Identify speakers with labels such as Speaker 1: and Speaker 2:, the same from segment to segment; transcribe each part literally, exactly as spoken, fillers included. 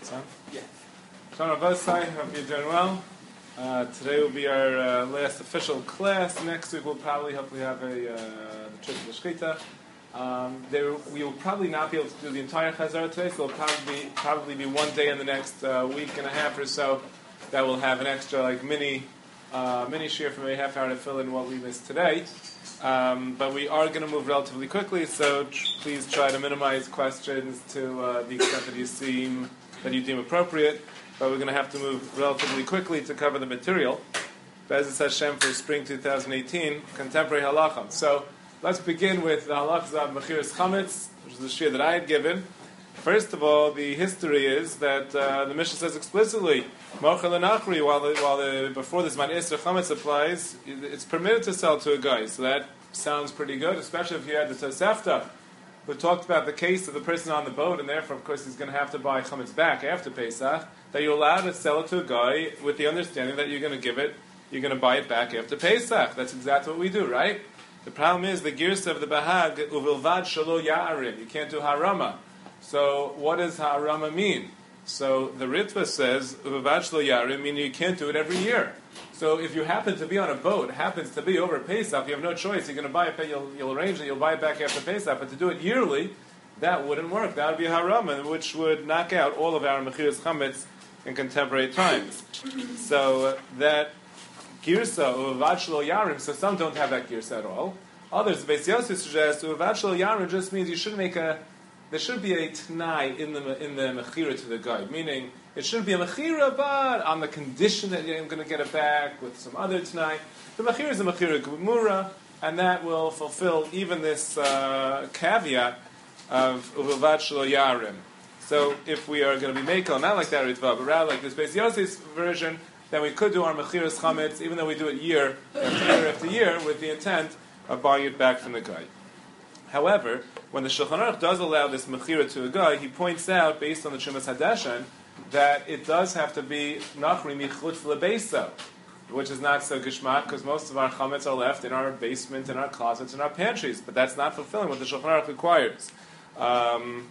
Speaker 1: Son? Yeah. Sean Avosai, hope you're doing well. Uh, today will be our uh, last official class. Next week we'll probably hopefully have a uh, the trip to the Shechita. Um, there, we will probably not be able to do the entire Chazar today, so it'll probably probably be one day in the next uh, week and a half or so that will have an extra like mini uh, mini share from a half hour to fill in what we missed today. Um, but we are going to move relatively quickly, so tr- please try to minimize questions to uh, the extent that you seem that you deem appropriate. But we're going to have to move relatively quickly to cover the material. Be'ezus Hashem for spring twenty eighteen, contemporary halacha. So let's begin with the halachas of Mechiras Chametz, which is the shir that I had given. First of all, the history is that uh, the Mishnah says explicitly, Mochel Nachri, while the, while the, before this Man Isra Chametz applies, it's permitted to sell to a guy. So that sounds pretty good, especially if you had the Tosefta, who talked about the case of the person on the boat, and therefore, of course, he's going to have to buy Chametz back after Pesach, that you're allowed to sell it to a guy with the understanding that you're going to give it, you're going to buy it back after Pesach. That's exactly what we do, right? The problem is, the Girsa of the Bahag, Uvilvad Shalo Ya'arim, you can't do Harama. So, what does Harama mean? So, the Ritva says, Uvilvad Shalo Ya'arim, meaning you can't do it every year. So, if you happen to be on a boat, happens to be over Pesach, you have no choice, you're going to buy it, you'll, you'll arrange it, you'll buy it back after Pesach, but to do it yearly, that wouldn't work. That would be Harama, which would knock out all of our Mechiras Chametz in contemporary times. So, uh, that Girsa, Uvad Shelo Yarim, so some don't have that Girsa at all. Others, Beis Yosef suggests, Uvad Shelo Yarim just means you should make a, there should be a T'nai in the in the Mechira to the guy, meaning it shouldn't be a Mechira, but on the condition that you're going to get it back with some other T'nai. The Mechira is a Mechira Gemura, and that will fulfill even this uh, caveat of Uvad Shelo Yarim. So if we are going to be Mekel, not like that Ritva, but rather like this Beis Yosef's version, then we could do our Mechiras Chametz, even though we do it year after year after year, with the intent of buying it back from the guy. However, when the Shulchan Aruch does allow this Mechira to a guy, he points out, based on the Chumas Hadeshen, that it does have to be Nachri Michutz Lebeisa, which is not so Gishmak, because most of our Chametz are left in our basement, in our closets, in our pantries, but that's not fulfilling what the Shulchan Aruch requires. Um,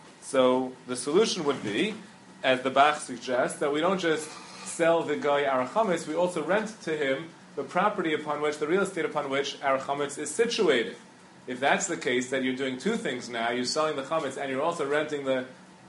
Speaker 1: so the solution would be, as the Bach suggests, that we don't just sell the guy our chametz, we also rent to him the property upon which, the real estate upon which our chametz is situated. If that's the case, that you're doing two things now, you're selling the chametz and you're also renting the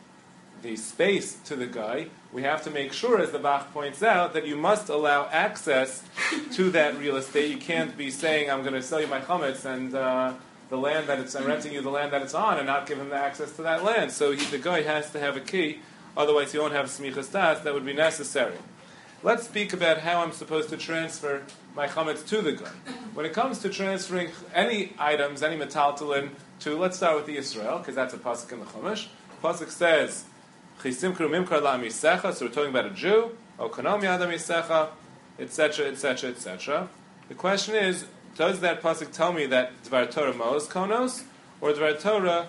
Speaker 1: the space to the guy, we have to make sure, as the Bach points out, that you must allow access to that real estate. You can't be saying, I'm going to sell you my chametz and uh, the land that it's, I'm renting you the land that it's on, and not give him the access to that land. So he, the guy has to have a key, otherwise he won't have smichas das. That would be necessary. Let's speak about how I'm supposed to transfer my chametz to the guy. When it comes to transferring any items, any metaltalin, to, let's start with the Yisrael, because that's a pasuk in the Chumash. The pasuk says, Chisimkru mimkar la'amisecha, so we're talking about a Jew, o konom yad amisecha, et cetera, et cetera, et cetera. The question is, does that pasuk tell me that Dvar Torah Mos Konos, or Dvar Torah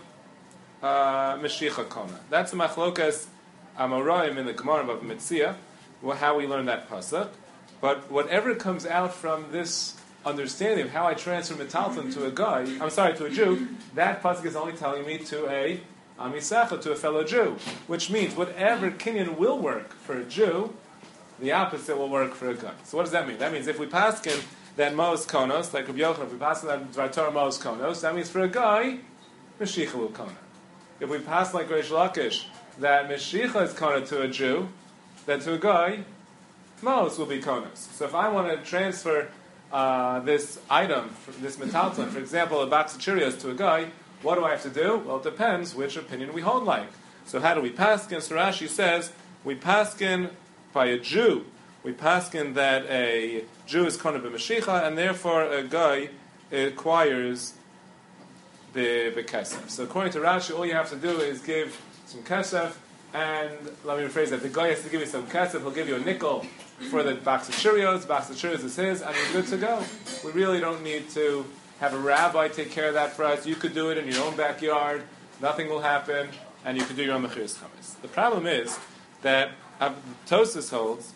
Speaker 1: uh, Meshicha Kona? That's the machlokas Amoraim in the Gemara of Metzia, how we learn that pasuk. But whatever comes out from this understanding of how I transfer metalton to a guy, I'm sorry, to a Jew, that pasuk is only telling me to a amisecha, to a fellow Jew, which means whatever kinyan will work for a Jew, the opposite will work for a guy. So what does that mean? That means if we paskin that Mos Konos, like Rabbi Yochanan, if we pass that Dvar Torah Mos Konos, that means for a guy, Meshicha will Kona. If we pass like Reish Lakish, that Meshicha is Kona to a Jew, then to a guy, Mos will be Konos. So if I want to transfer uh, this item, this metalton, for example, a box of Cheerios to a guy, what do I have to do? Well, it depends which opinion we hold like. So how do we paskin? So Rashi says, we paskin by a Jew. We paskin that a Jew is Kona b'Mashicha, and therefore a guy acquires the, the kesef. So according to Rashi, all you have to do is give some kesef, and let me rephrase that, the guy has to give you some kesef, he'll give you a nickel for the box of Cheerios, the box of Cheerios is his, and you're good to go. We really don't need to have a rabbi take care of that for us. You could do it in your own backyard, nothing will happen, and you could do your own Mechiras Chametz. The problem is that uh, Tosfos holds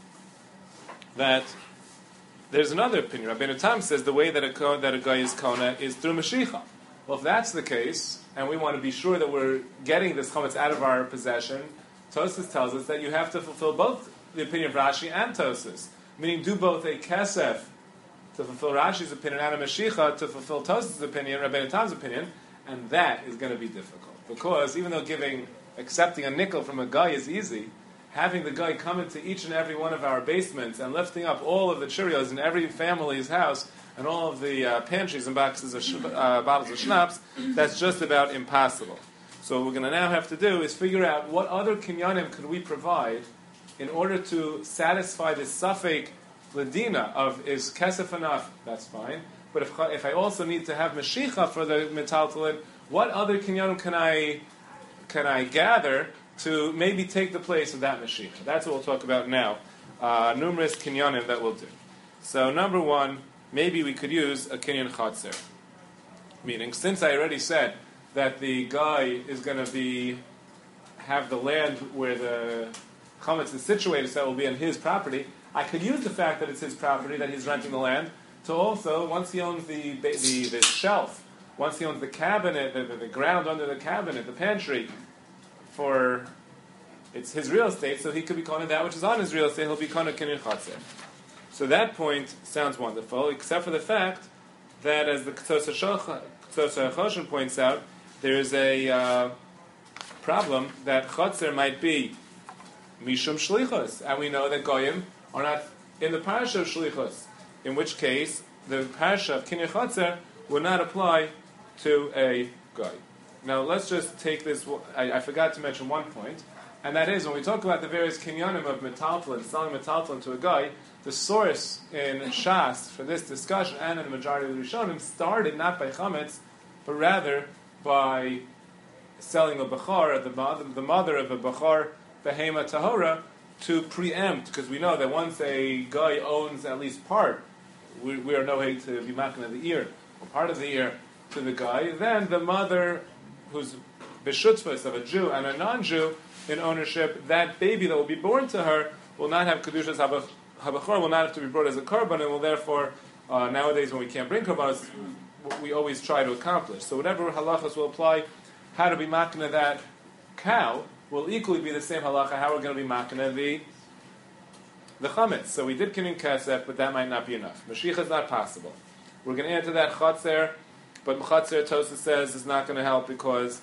Speaker 1: that there's another opinion. Rabbeinu Tam says the way that a, that a guy is Kona is through Mashicha. Well, if that's the case, and we want to be sure that we're getting this chametz out of our possession Tosfos tells us that you have to fulfill both the opinion of Rashi and Tosfos, meaning do both a kesef to fulfill Rashi's opinion and a Mashicha to fulfill Tosfos' opinion, Rabbeinu Tam's opinion, and that is going to be difficult. Because even though giving, accepting a nickel from a guy is easy, having the guy come into each and every one of our basements and lifting up all of the Cheerios in every family's house and all of the uh, pantries and boxes of sh- uh, bottles of schnapps, that's just about impossible. So what we're going to now have to do is figure out what other kinyanim could we provide in order to satisfy this suffix ladina of is kesef enough, that's fine. But if, if I also need to have Mashicha for the metaltalin, what other kinyanim can I can I gather to maybe take the place of that Mashicha? That's what we'll talk about now. Uh, numerous kinyanim that we'll do. So number one, maybe we could use a kinyan chatzer. Meaning, since I already said that the guy is going to be have the land where the chametz is situated, so it will be on his property, I could use the fact that it's his property, that he's renting the land, to also, once he owns the the, the shelf, once he owns the cabinet, the, the, the ground under the cabinet, the pantry, for it's his real estate, so he could be calling that which is on his real estate, he'll be calling kinyan chatzer. So that point sounds wonderful, except for the fact that, as the Ktosha Choshen points out, there is a uh, problem that chatzer might be mishum shlichus, and we know that goyim are not in the parasha of shlichus, in which case the parasha of kinyan chatzer would not apply to a guy. Now let's just take this. I, I forgot to mention one point, and that is when we talk about the various kinyanim of metaltalin, selling metaltalin to a guy, the source in Shas for this discussion and in the majority of the Rishonim started not by chametz, but rather by selling a bachar, the mother, the mother of a bachar, behema tahora, to preempt, because we know that once a guy owns at least part, we, we are no way to be making of the ear, or part of the ear to the guy, then the mother, who's beshutzvus of a Jew and a non-Jew in ownership, that baby that will be born to her will not have kedushas habach. Habachor will not have to be brought as a korban, and will therefore, uh, nowadays when we can't bring korbanos, we always try to accomplish. So whatever halachas will apply, how to be makna that cow will equally be the same halacha how we're going to be makna the the chametz. So we did kinyan kesef, but that might not be enough. Mashiach is not possible. We're going to add to that chatzer, but chatzer Tosfos says is not going to help because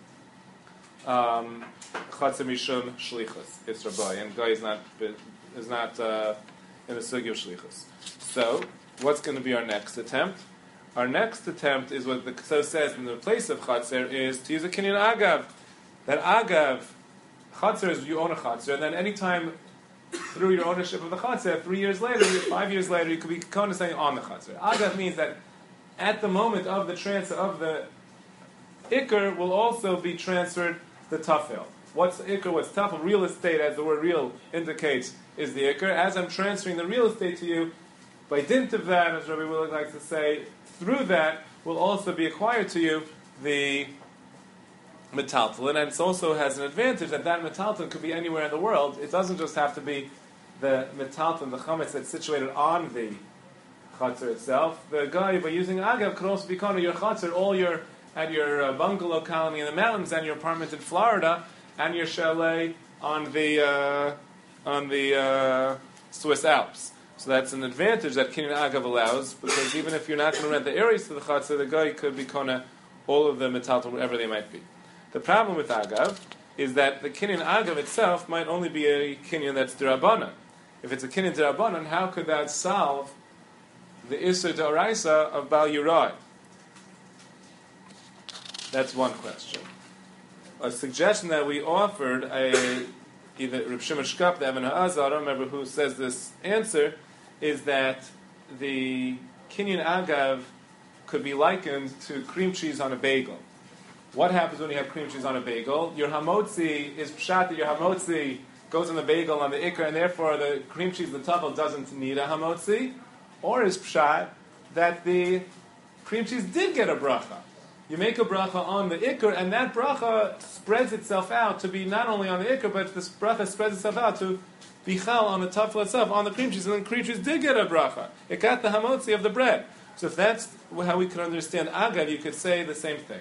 Speaker 1: um, chatzer mishum shlichus it's rabbi, and guy is not is not. Uh, in the sugi of shlichus. So, what's going to be our next attempt? Our next attempt is what the Ktosfos says in the place of chatzer is to use a kinyan agav. That agav, chatzer is you own a chatzer, and then anytime through your ownership of the chatzer, three years later, five years later, you could be kona saying on the chatzer. Agav means that at the moment of the transfer of the ikr will also be transferred the tafel. What's the ikr? What's tafel? Real estate, as the word real indicates, is the ikr. As I'm transferring the real estate to you, by dint of that, as Rabbi Willig likes to say, through that will also be acquired to you the metaltalin, and it also has an advantage that that metaltalin could be anywhere in the world. It doesn't just have to be the metaltalin, the chametz that's situated on the chatzar itself. The guy, by using agav, could also be kind of your chatzar, all your at your uh, bungalow colony in the mountains, and your apartment in Florida, and your chalet on the uh, on the uh, Swiss Alps. So that's an advantage that kinyan agav allows, because even if you're not going to rent the areas to the chatzar, the guy could be kona all of the metaltalin, whatever they might be. The problem with agav is that the kinyan agav itself might only be a kinyan that's d'Rabbanan. If it's a kinyan d'Rabbanan, how could that solve the Isser d'Oraisa of Bal Yurai? That's one question. A suggestion that we offered, a, either Reb Shimon Shkop, the Evan Ha'azah, I don't remember who says this answer, is that the kinyan agav could be likened to cream cheese on a bagel. What happens when you have cream cheese on a bagel? Your hamotzi is pshat that your hamotzi goes on the bagel on the ikr, and therefore the cream cheese, the tafel, doesn't need a hamotzi, or is pshat that the cream cheese did get a bracha. You make a bracha on the ikr, and that bracha spreads itself out to be not only on the ikr, but this bracha spreads itself out to be chal on the tafel itself, on the cream cheese, and the cream cheese did get a bracha. It got the hamotzi of the bread. So if that's how we could understand agav, you could say the same thing.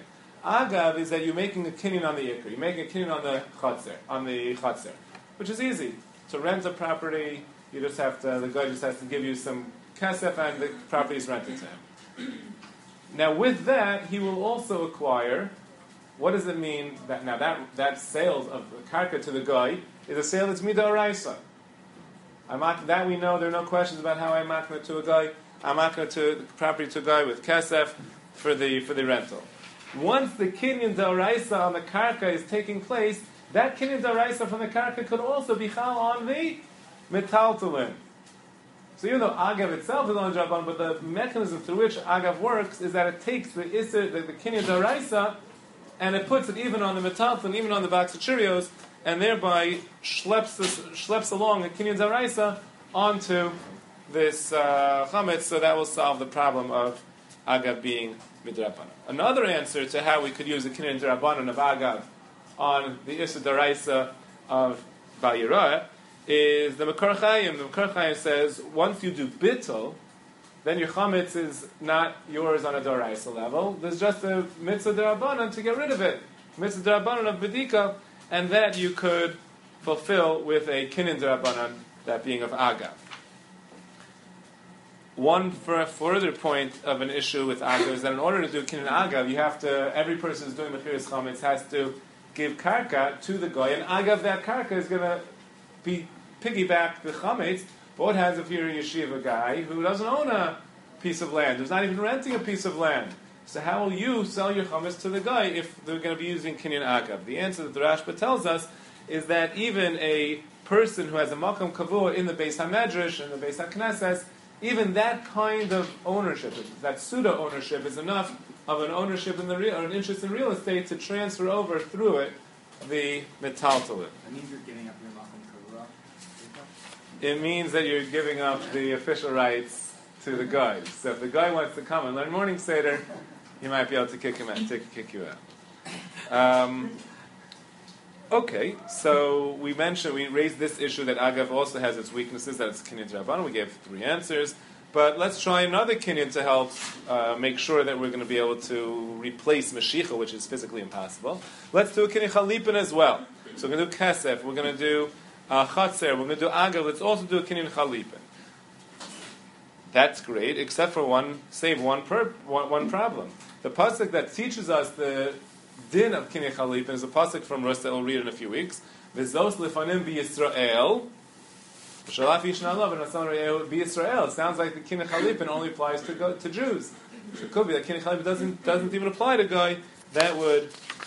Speaker 1: Agav is that you're making a kinyan on the ikr. You're making a kinyan on the chatzer, on the chatzer, which is easy. To rent a property, you just have to, the guy just has to give you some kesef and the property is rented to him. Now with that, he will also acquire, what does it mean, that now that, that sale of the karka to the guy is a sale that's midah oraisa. That we know, there are no questions about how I'm makna to a guy. I'm makna to the property to a guy with kesef for the, for the rental. Once the kinyan d'oraisa on the karka is taking place, that kinyan d'oraisa from the karka could also be chal on the metaltalin. So even though agav itself is on Draban, but the mechanism through which agav works is that it takes the iser, the, the kinyan d'oraisa, and it puts it even on the metaltalin, even on the box of Cheerios, and thereby schleps, this, schleps along the kinyan d'oraisa onto this uh, chametz, so that will solve the problem of agav being midrabanan. Another answer to how we could use the kinyan d'rabanan of agav on the issa d'oraisa of Bal Yirah is the Mekor Chaim. The Mekor Chaim says once you do bittul, then your chametz is not yours on a d'oraisa level. There's just a mitzvah d'rabanan to get rid of it, mitzvah d'rabanan of bedika, and that you could fulfill with a kinyan d'rabanan, that being of agav. One for further point of an issue with agav is that in order to do kinyan agav, you have to, every person who's doing mechiras chametz has to give karka to the guy, and agav that karka is going to be piggyback the chametz. But what happens if you're a yeshiva guy who doesn't own a piece of land, who's not even renting a piece of land? So how will you sell your chametz to the guy if they're going to be using kinyan agav? The answer that the Rashba tells us is that even a person who has a makom kavua in the Beis HaMedrash and the Beis HaKnesses, even that kind of ownership, that pseudo ownership, is enough of an ownership in the real, or an interest in real estate to transfer over through it the metaltalin.
Speaker 2: That means you're giving up your makom kavua.
Speaker 1: It means that you're giving up the official rights to the guy. So if the guy wants to come and learn morning seder, you might be able to kick him out, take kick you out. Um, Okay, so we mentioned, we raised this issue that agav also has its weaknesses, that it's kinyan d'rabanan. We gave three answers. But let's try another kinyan to help uh, make sure that we're going to be able to replace Mashiach, which is physically impossible. Let's do a kinyan chalipin as well. So we're going to do kesef, we're going to do uh, chatzer, we're going to do agav. Let's also do a kinyan chalipin. That's great, except for one, save one, per, one, one problem. The pasuk that teaches us the din of kinyan chalipin is a pasuk from Rus that we'll read in a few weeks. V'zos lefanim b'Yisrael. Shalaf yishna alav v'nasan b'Yisrael. It sounds like the kinyan chalipin only applies to go, to Jews. So it could be that kinyan chalipin doesn't doesn't even apply to guy. That would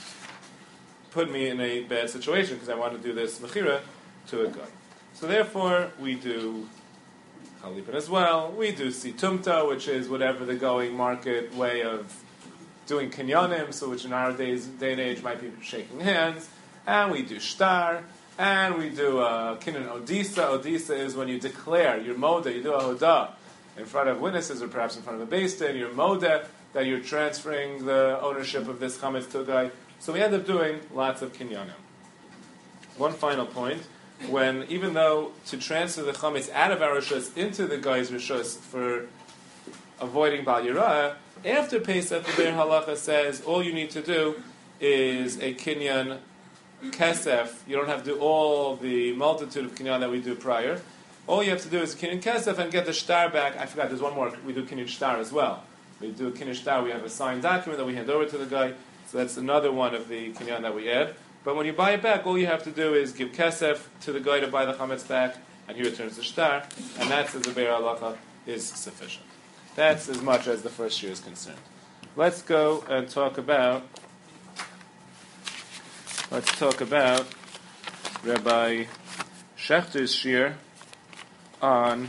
Speaker 1: put me in a bad situation because I want to do this mechira to a guy. So therefore, we do chalipin as well. We do situmta, which is whatever the going market way of doing kinyanim, so which in our days, day and age might be shaking hands, and we do shtar, and we do uh, kinyan odisa. Odisa is when you declare your moda, you do a hoda in front of witnesses, or perhaps in front of a beis din, your moda, that you're transferring the ownership of this chametz to a guy. So we end up doing lots of kinyanim. One final point, when even though to transfer the chametz out of our rishus into the guy's rishus for avoiding Bal Yirah, after Pesach, the Be'er Halacha says all you need to do is a kinyan kesef. You don't have to do all the multitude of kinyan that we do prior. All you have to do is kinyan kesef and get the shtar back. I forgot, there's one more. We do kinyan shtar as well. We do a kinyan shtar. We have a signed document that we hand over to the guy. So that's another one of the kinyan that we add. But when you buy it back, all you have to do is give kesef to the guy to buy the chametz back, and he returns the shtar, and that's, as the Be'er Halacha, is sufficient. That's as much as the first year is concerned. Let's go and talk about. Let's talk about Rabbi Schechter's shir on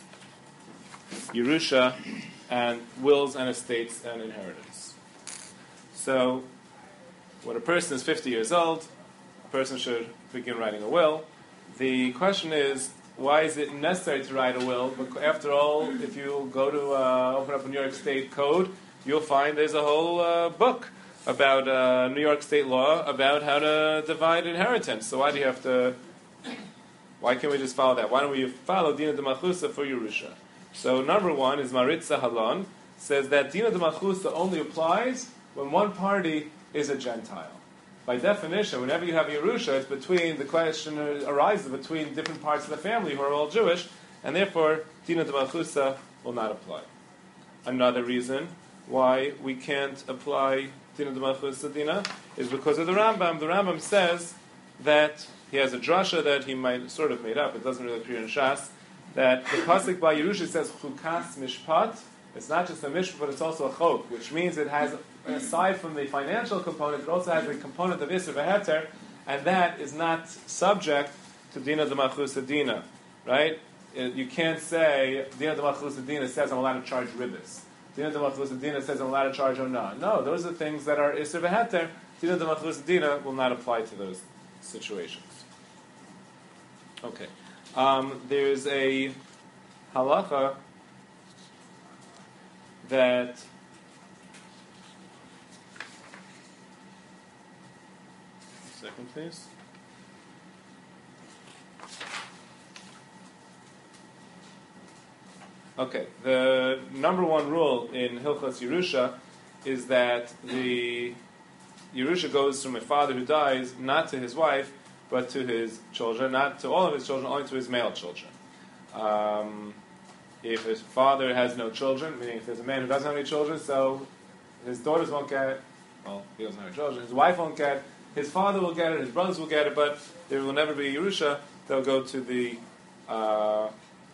Speaker 1: Yerusha and wills and estates and inheritance. So, when a person is fifty years old, a person should begin writing a will. The question is, why is it necessary to write a will? But after all, if you go to uh, open up a New York State code, you'll find there's a whole uh, book about uh, New York State law about how to divide inheritance. So why do you have to? Why can't we just follow that? Why don't we follow Dina de Malchusa for Yerusha? So number one is Maritza Halon says that Dina de Malchusa only applies when one party is a Gentile. By definition, whenever you have Yerusha, it's between, the question arises between different parts of the family who are all Jewish, and therefore, Dina de Malchusa will not apply. Another reason why we can't apply Dina de Malchusa Dina is because of the Rambam. The Rambam says that he has a drasha that he might sort of made up, it doesn't really appear in Shas, that the pasuk by Yerusha says Chukas Mishpat. It's not just a mishpat, but it's also a chok, which means it has, aside from the financial component, it also has a component of Isser v'Heter, and that is not subject to Dina de Malchusa Dina, right? You can't say Dina de Malchusa Dina says I'm allowed to charge ribbis. Dina de Malchusa Dina says I'm allowed to charge ona. No, those are things that are Isser v'Heter. Dina de Malchusa Dina will not apply to those situations. Okay. Um, there's a halacha that second please. Okay, the number one rule in Hilchos Yerusha is that the Yerusha goes from a father who dies not to his wife, but to his children, not to all of his children, only to his male children. Um, if his father has no children, meaning if there's a man who doesn't have any children, so his daughters won't get it, well, he doesn't have any children, his wife won't get it, his father will get it, his brothers will get it, but there will never be a Yerusha, they'll go to the uh,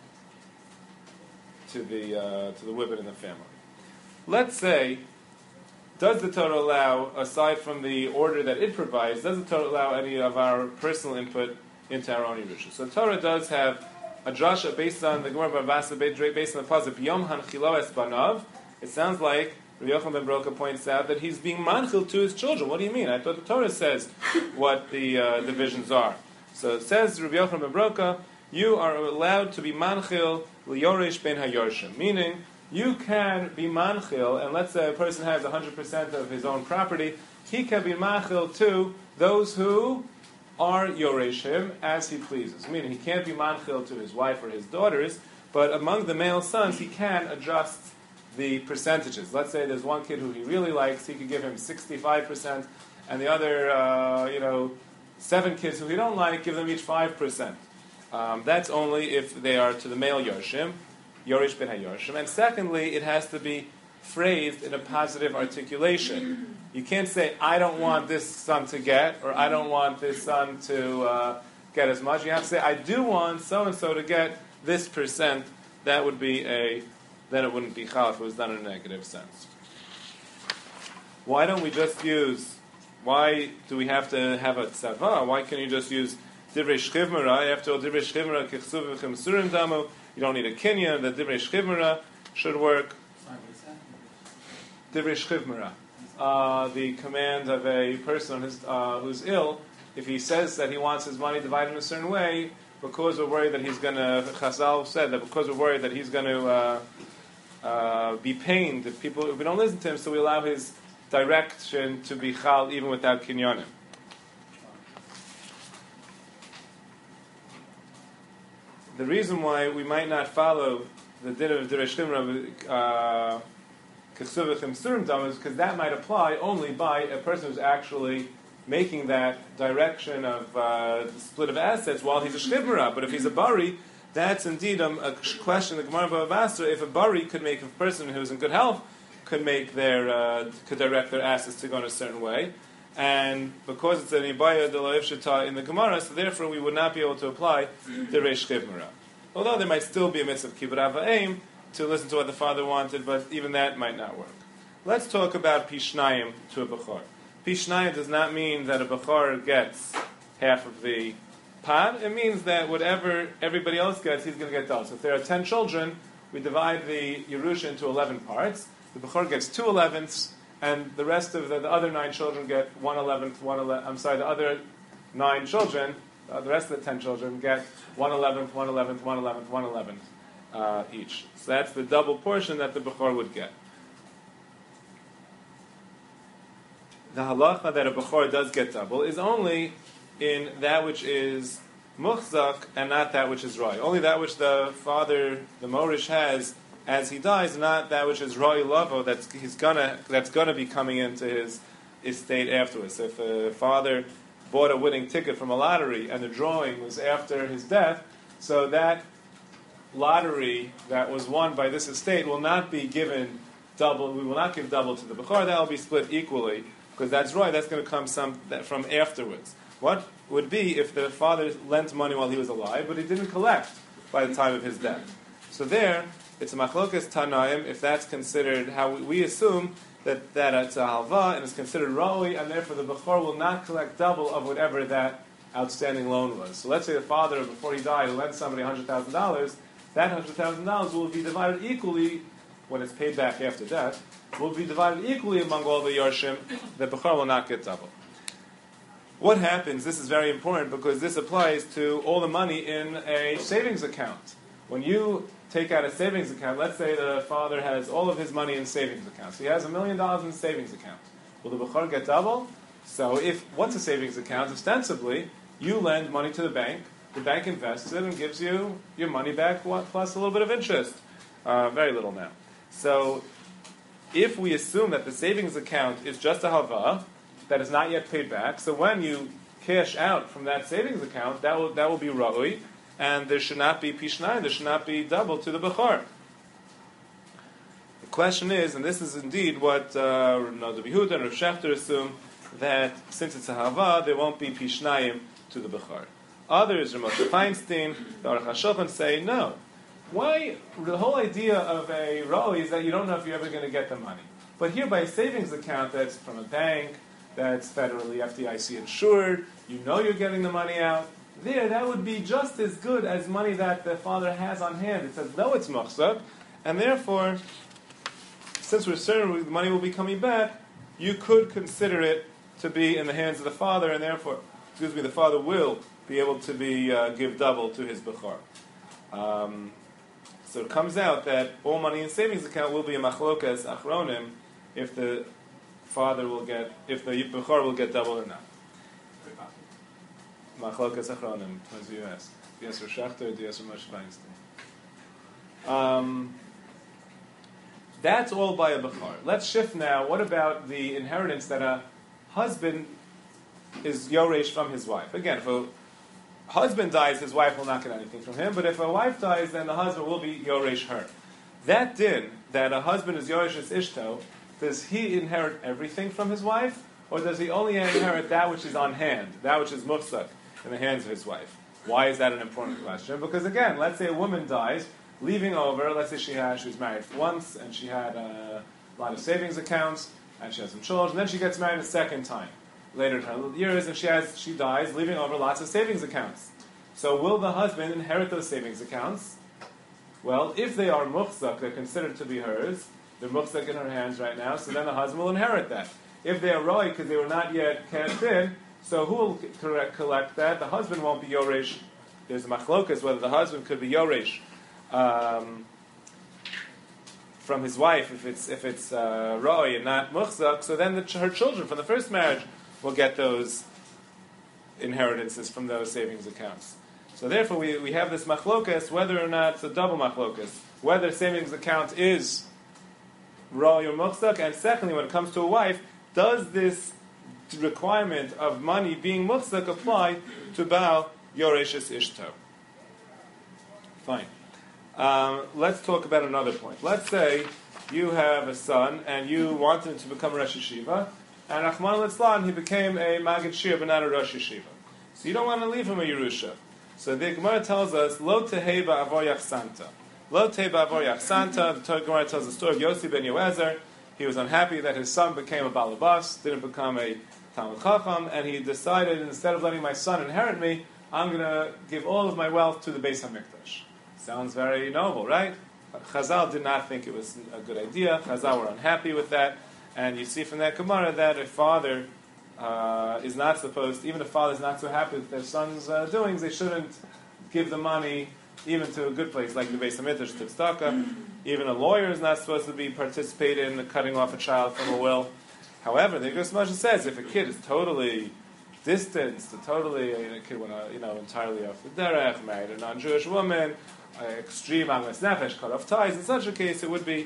Speaker 1: to the uh, to the women in the family. Let's say, does the Torah allow, aside from the order that it provides, does the Torah allow any of our personal input into our own Yerusha? So the Torah does have a drasha based on the Gemara Bavasa, based on the pasuk Yom Hanchilo Es Banav. It sounds like Rabbi Yochanan ben Broka points out that he's being manchil to his children. What do you mean? I thought the Torah says what the uh, divisions are. So it says Rabbi Yochanan ben Broka, you are allowed to be manchil liyoresh ben hayorshim, meaning you can be manchil, and let's say a person has one hundred percent of his own property, he can be manchil to those who are yoreshim as he pleases. Meaning he can't be manchil to his wife or his daughters, but among the male sons he can adjust the percentages. Let's say there's one kid who he really likes, he could give him sixty-five percent, and the other, uh, you know, seven kids who he don't like, give them each five percent. Um, that's only if they are to the male yorshim, yorish ben hayorshim. And secondly, it has to be phrased in a positive articulation. You can't say, I don't want this son to get, or I don't want this son to uh, get as much. You have to say, I do want so-and-so to get this percent. That would be a, then it wouldn't be chal if it was done in a negative sense. Why don't we just use, why do we have to have a tzava? Why can't you just use divrei shchivmera? After all, divrei shchivmera kichsuv v'chem surim damu. You don't need a kinyan. The divrei shchivmera should work. Divrei shchivmera. Uh, the command of a person who's, uh, who's ill, if he says that he wants his money divided in a certain way, because we're worried that he's going to, Chazal said that because we're worried that he's going to uh, uh, be pained if people, if we don't listen to him, so we allow his direction to be chal even without kinyanim. The reason why we might not follow the din of Divrei Shchivmera is because that might apply only by a person who's actually making that direction of uh, the split of assets while he's a shchivmera. But if he's a bari, that's indeed um, a question the Gemara Bava Basra. If a bari could make, a person who's in good health could make their uh, could direct their assets to go in a certain way, and because it's an ibaya de la ifshita in the Gemara, so therefore we would not be able to apply the reish shchivmera. Although there might still be a mitzvah of kibbut avayim to listen to what the father wanted, but even that might not work. Let's talk about pishnayim to a bechor. Pishnayim does not mean that a bechor gets half of the pot. It means that whatever everybody else gets, he's going to get double. So if there are ten children, we divide the Yerusha into eleven parts. The bechor gets two elevenths, and the rest of the, the other nine children get one eleventh, one eleventh. I'm sorry, the other nine children, uh, the rest of the ten children get one eleventh, one eleventh, one eleventh, one eleventh uh, each. So that's the double portion that the bechor would get. The halacha that a bechor does get double is only in that which is muchzak and not that which is roi. Only that which the father, the morish, has as he dies, not that which is roi lavo that's he's gonna that's gonna be coming into his estate afterwards. So if a father bought a winning ticket from a lottery and the drawing was after his death, so that lottery that was won by this estate will not be given double. We will not give double to the Bechor. That will be split equally, because that's right. That's going to come some that from afterwards. What would be if the father lent money while he was alive, but he didn't collect by the time of his death? So there, it's a machlokas tanaim, if that's considered how we, we assume that, that it's a halva and it's considered roi, and therefore the Bechor will not collect double of whatever that outstanding loan was. So let's say the father, before he died, lent somebody one hundred thousand dollars, that one hundred thousand dollars will be divided equally, when it's paid back after death, will be divided equally among all the Yarshim. The Bechor will not get double. What happens, this is very important, because this applies to all the money in a savings account. When you take out a savings account, let's say the father has all of his money in savings accounts. He has a million dollars in savings account. Will the Bechor get double? So if, what's a savings account? Ostensibly, you lend money to the bank, the bank invests it and gives you your money back, what, plus a little bit of interest. Uh, very little now. So if we assume that the savings account is just a halva that is not yet paid back, so when you cash out from that savings account, that will that will be ra'ui, and there should not be pishnai, there should not be double to the Bechor. The question is, and this is indeed what uh, Rav Yehuda and Rav Shechter assume, that since it's a halva, there won't be pishnayim to the Bechor. Others, Rav Moshe Feinstein, the Aruch HaShulchan, say no. Why? The whole idea of a ra'ui is that you don't know if you're ever going to get the money. But here, by a savings account that's from a bank, that's federally F D I C insured, you know you're getting the money out, there, that would be just as good as money that the father has on hand. It says, no, it's muhsab, and therefore, since we're certain the money will be coming back, you could consider it to be in the hands of the father, and therefore, excuse me, the father will be able to be uh, give double to his Bechor. Um, so it comes out that all money in savings account will be a machlokas achronim if the father will get, if the Bechor will get double or not. Machlokas achronim, as you ask. Yes, or Shachter, yes, or Moshe Feinstein. Um, that's all by a Bechor. Let's shift now. What about the inheritance that a husband is yoresh from his wife? Again, if a husband dies, his wife will not get anything from him, but if a wife dies, then the husband will be yoresh her. That din, that a husband is yoresh his ishto, does he inherit everything from his wife, or does he only inherit that which is on hand, that which is mufsak in the hands of his wife? Why is that an important question? Because again, let's say a woman dies, leaving over, let's say she had, she was married once, and she had a lot of savings accounts, and she has some children, and then she gets married a second time, later in her years, and she has, she dies, leaving over lots of savings accounts. So will the husband inherit those savings accounts? Well, if they are muhzak, they're considered to be hers, they're muhzak in her hands right now, so then the husband will inherit that. If they are roi, because they were not yet cashed in, so who will correct, collect that? The husband won't be yoresh. There's a machlokas whether the husband could be yoresh um, from his wife if it's if it's uh, roi and not muhzak. So then the, her children from the first marriage will get those inheritances from those savings accounts. So therefore, we, we have this machlokas whether or not it's a double machlokas, whether savings account is roi or muhzak, and secondly, when it comes to a wife, does this requirement of money being muhzak apply to Baal Yoreshes Ishto? Fine. Um, let's talk about another point. Let's say you have a son and you want him to become a Rosh Yeshiva, and Rahman al-Islam, he became a Magid Shir but not a Rosh Yeshiva. So you don't want to leave him a Yerusha. So the Gemara tells us, Lo teheba avor yachsanta. Lo teheba avor yachsanta. The Gemara tells the story of Yossi ben Yoezer. He was unhappy that his son became a balabas, didn't become a Talmud Chacham, and he decided, instead of letting my son inherit me, I'm going to give all of my wealth to the Beis HaMikdash. Sounds very noble, right? But Chazal did not think it was a good idea. Chazal were unhappy with that. And you see from that Gemara that a father uh, is not supposed, even if a father is not so happy with their son's uh, doings, they shouldn't give the money even to a good place like the Beis HaMikdash to tzedakah. Even a lawyer is not supposed to be participating in cutting off a child from a will. However, the Yigros Moshe says if a kid is totally distanced, totally a kid went, you know, entirely off the derech, married a non-Jewish woman, uh, extreme angles nefesh, cut off ties, in such a case it would be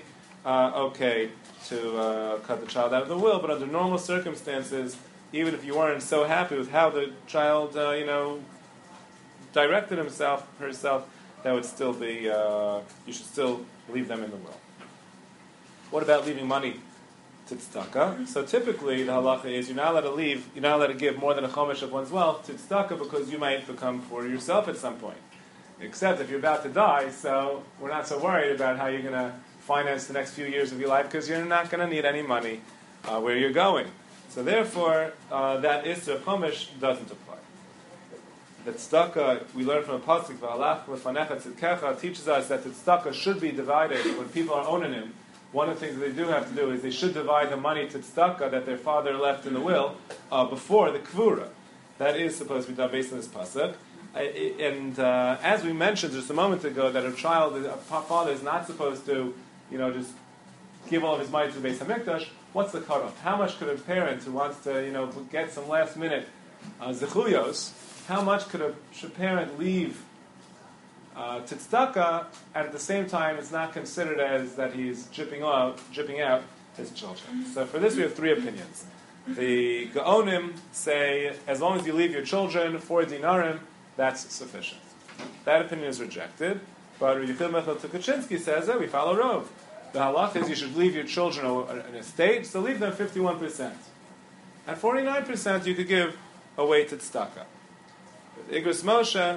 Speaker 1: uh, okay to uh, cut the child out of the will, but under normal circumstances, even if you weren't so happy with how the child, uh, you know, directed himself, herself, that would still be, uh, you should still leave them in the will. What about leaving money to tzedakah? So typically the halacha is you're not allowed to leave, you're not allowed to give more than a chomesh of one's wealth to tzedakah because you might become poor yourself at some point. Except if you're about to die, so we're not so worried about how you're going to finance the next few years of your life because you're not going to need any money uh, where you're going. So therefore, uh, that Isra chomesh doesn't apply. The tzedakah, we learn from a pasuk, v'halach lefanecha tzedkecha, teaches us that the tzedakah should be divided when people are owning him. One of the things that they do have to do is they should divide the money to tzedakah that their father left in the will uh, before the kvura. That is supposed to be done based on this pasuk. Uh, and uh, as we mentioned just a moment ago, that a child, a father is not supposed to, you know, just give all of his money to the Beis Hamikdash. What's the cutoff? How much could a parent who wants to, you know, get some last minute uh, zechuyos, how much could a should parent leave uh, to tzedakah, and at the same time it's not considered as that he's dripping out, dripping out his children. So for this we have three opinions. The Gaonim say as long as you leave your children four dinarim, that's sufficient. That opinion is rejected. But Yechiel Mechel Tukachinsky says that we follow Rov. The halach is you should leave your children an estate, so leave them fifty-one percent. And forty-nine percent you could give away to tzedakah. Igros Moshe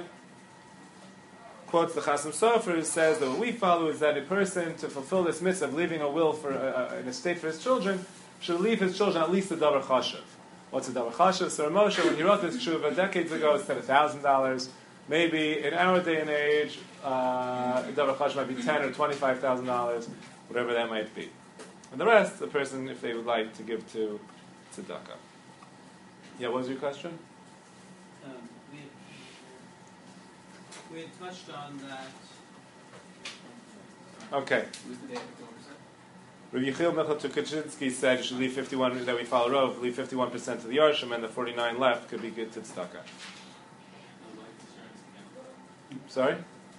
Speaker 1: quotes the Chasam Sofer, who says that what we follow is that a person, to fulfill this mitzvah of leaving a will for uh, an estate for his children, should leave his children at least a davar chashuv. What's a davar chashuv? So Moshe, when he wrote this tshuva decades ago, it said a thousand dollars. Maybe in our day and age, uh, a davar chashuv might be ten or twenty-five thousand dollars, whatever that might be. And the rest, the person, if they would like to give to tzedakah. Yeah, what was your question?
Speaker 3: Um, we, we had touched on that.
Speaker 1: Okay. Rabbi Yechiel Mechel Tukachinsky said you should leave fifty-one, that we follow Rov, leave fifty-one percent to the Yarshim, and the forty-nine left could be good to tzedakah. Sorry?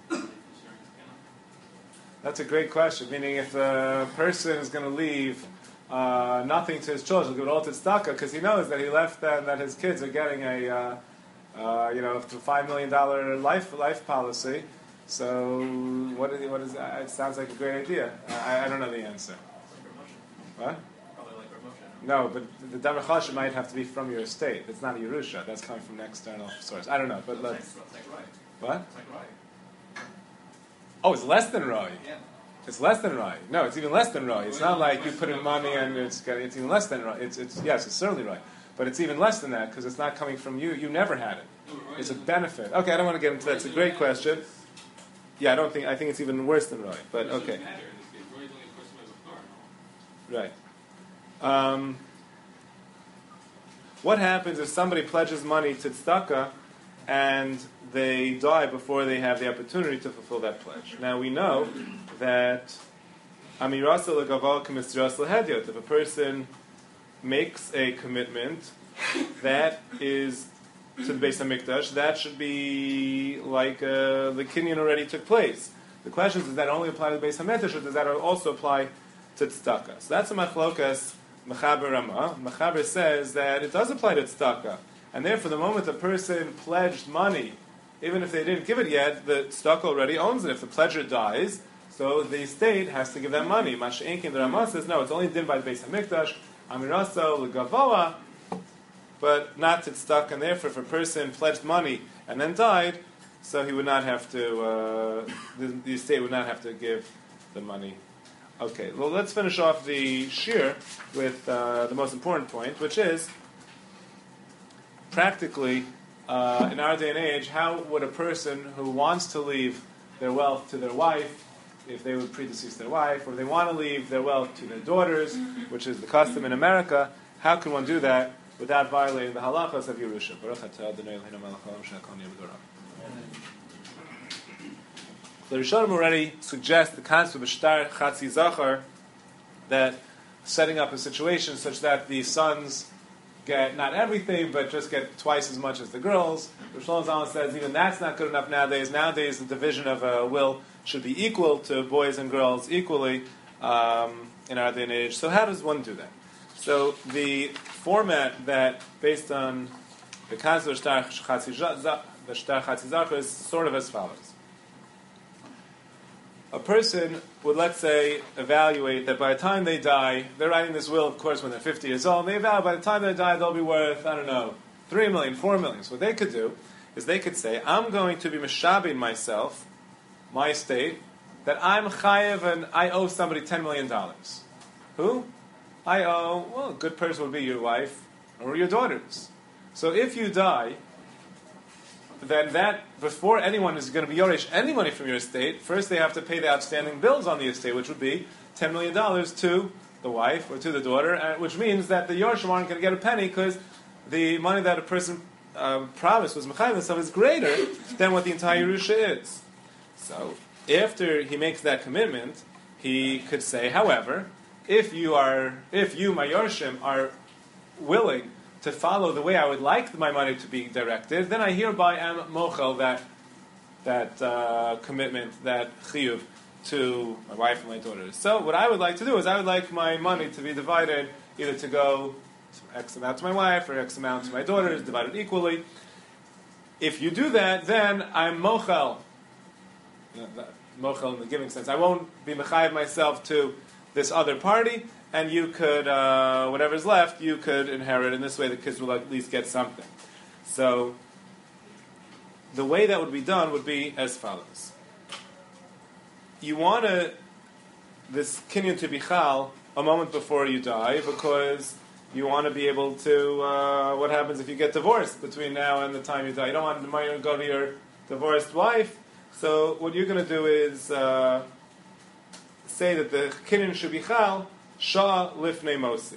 Speaker 1: That's a great question. Meaning, if a person is going to leave uh, nothing to his children, give it all to tzedakah, because he knows that he left them, that his kids are getting a, uh, uh, you know, up to five million dollar life life policy. So, what is what is that? It sounds like a great idea. I, I don't know the answer. What?
Speaker 2: Probably like promotion.
Speaker 1: No, but the davar chashuv might have to be from your estate. It's not a Yerusha. That's coming from an external source. I don't know, but let's.
Speaker 2: It's like right.
Speaker 1: What?
Speaker 2: It's like right.
Speaker 1: Oh, it's less than Roy.
Speaker 2: Yeah.
Speaker 1: It's less than Roy. No, it's even less than Roy. It's not like you put in money and it's it's even less than Roy. It's it's yes, it's certainly Roy, but it's even less than that because it's not coming from you. You never had it. It's a benefit. Okay, I don't want to get into that. It's a great question. Yeah, I don't think I think it's even worse than Roy. But okay. Right. Um, what happens if somebody pledges money to tzedakah and they die before they have the opportunity to fulfill that pledge? Now we know that amirasa legaval k'misras lehediot. If a person makes a commitment that is to the Beis Hamikdash, that should be like uh, the kinyan already took place. The question is, does that only apply to the Beis Hamikdash, or does that also apply to tzedakah? So that's a machlokas Mechaber Ramah. Mechaber says that it does apply to tzedakah, and therefore the moment the person pledged money, even if they didn't give it yet, the tzedakah already owns it. If the pledger dies, so the estate has to give that money. Masha'inkin, the Ramah says, no, it's only din by the Beis Hamikdash, amiraso legavoa, but not to tzedakah, and therefore if a person pledged money and then died, so he would not have to, uh, the, the estate would not have to give the money. Okay, well let's finish off the shir with uh, the most important point, which is, practically, uh, in our day and age, how would a person who wants to leave their wealth to their wife, if they would predecease their wife, or they want to leave their wealth to their daughters, which is the custom in America, how can one do that without violating the halachas of Yerusha? The Rishonim already suggest the concept of shtar chatzi zachar, that setting up a situation such that the sons get not everything, but just get twice as much as the girls. The Shlomo Zalman says even that's not good enough nowadays. Nowadays the division of a will should be equal to boys and girls equally. um, in our day and age. So how does one do that? So the format that, based on the concept of the Shtar Chatzizach, is sort of as follows. A person would, let's say, evaluate that by the time they die, they're writing this will, of course, when they're fifty years old, and they evaluate by the time they die, they'll be worth, I don't know, three million, four million. So what they could do is they could say, I'm going to be mishabing myself, my estate, that I'm chayev and I owe somebody ten million dollars. Who? I owe, well, a good person would be your wife or your daughters. So if you die, then that, before anyone is going to be Yoresh any money from your estate, first they have to pay the outstanding bills on the estate, which would be ten million dollars to the wife or to the daughter, and, which means that the Yoreshim aren't going to get a penny because the money that a person uh, promised was Mechayiv himself is greater than what the entire Yerusha is. So, after he makes that commitment, he could say, however, if you are, if you, my Yoreshim, are willing to follow the way I would like my money to be directed, then I hereby am mochel that that uh, commitment, that chiyuv to my wife and my daughters. So what I would like to do is I would like my money to be divided, either to go X amount to my wife or X amount to my daughters, divided equally. If you do that, then I'm mochel. You know, mochel in the giving sense. I won't be mechayiv myself to this other party, and you could, uh, whatever's left, you could inherit. In this way, the kids will at least get something. So, the way that would be done would be as follows. You want to, this kinyan to be chal a moment before you die, because you want to be able to, uh, what happens if you get divorced between now and the time you die? You don't want the money to go to your divorced wife. So, what you're going to do is uh, say that the kinyan should be chal Shah lifnei mosi.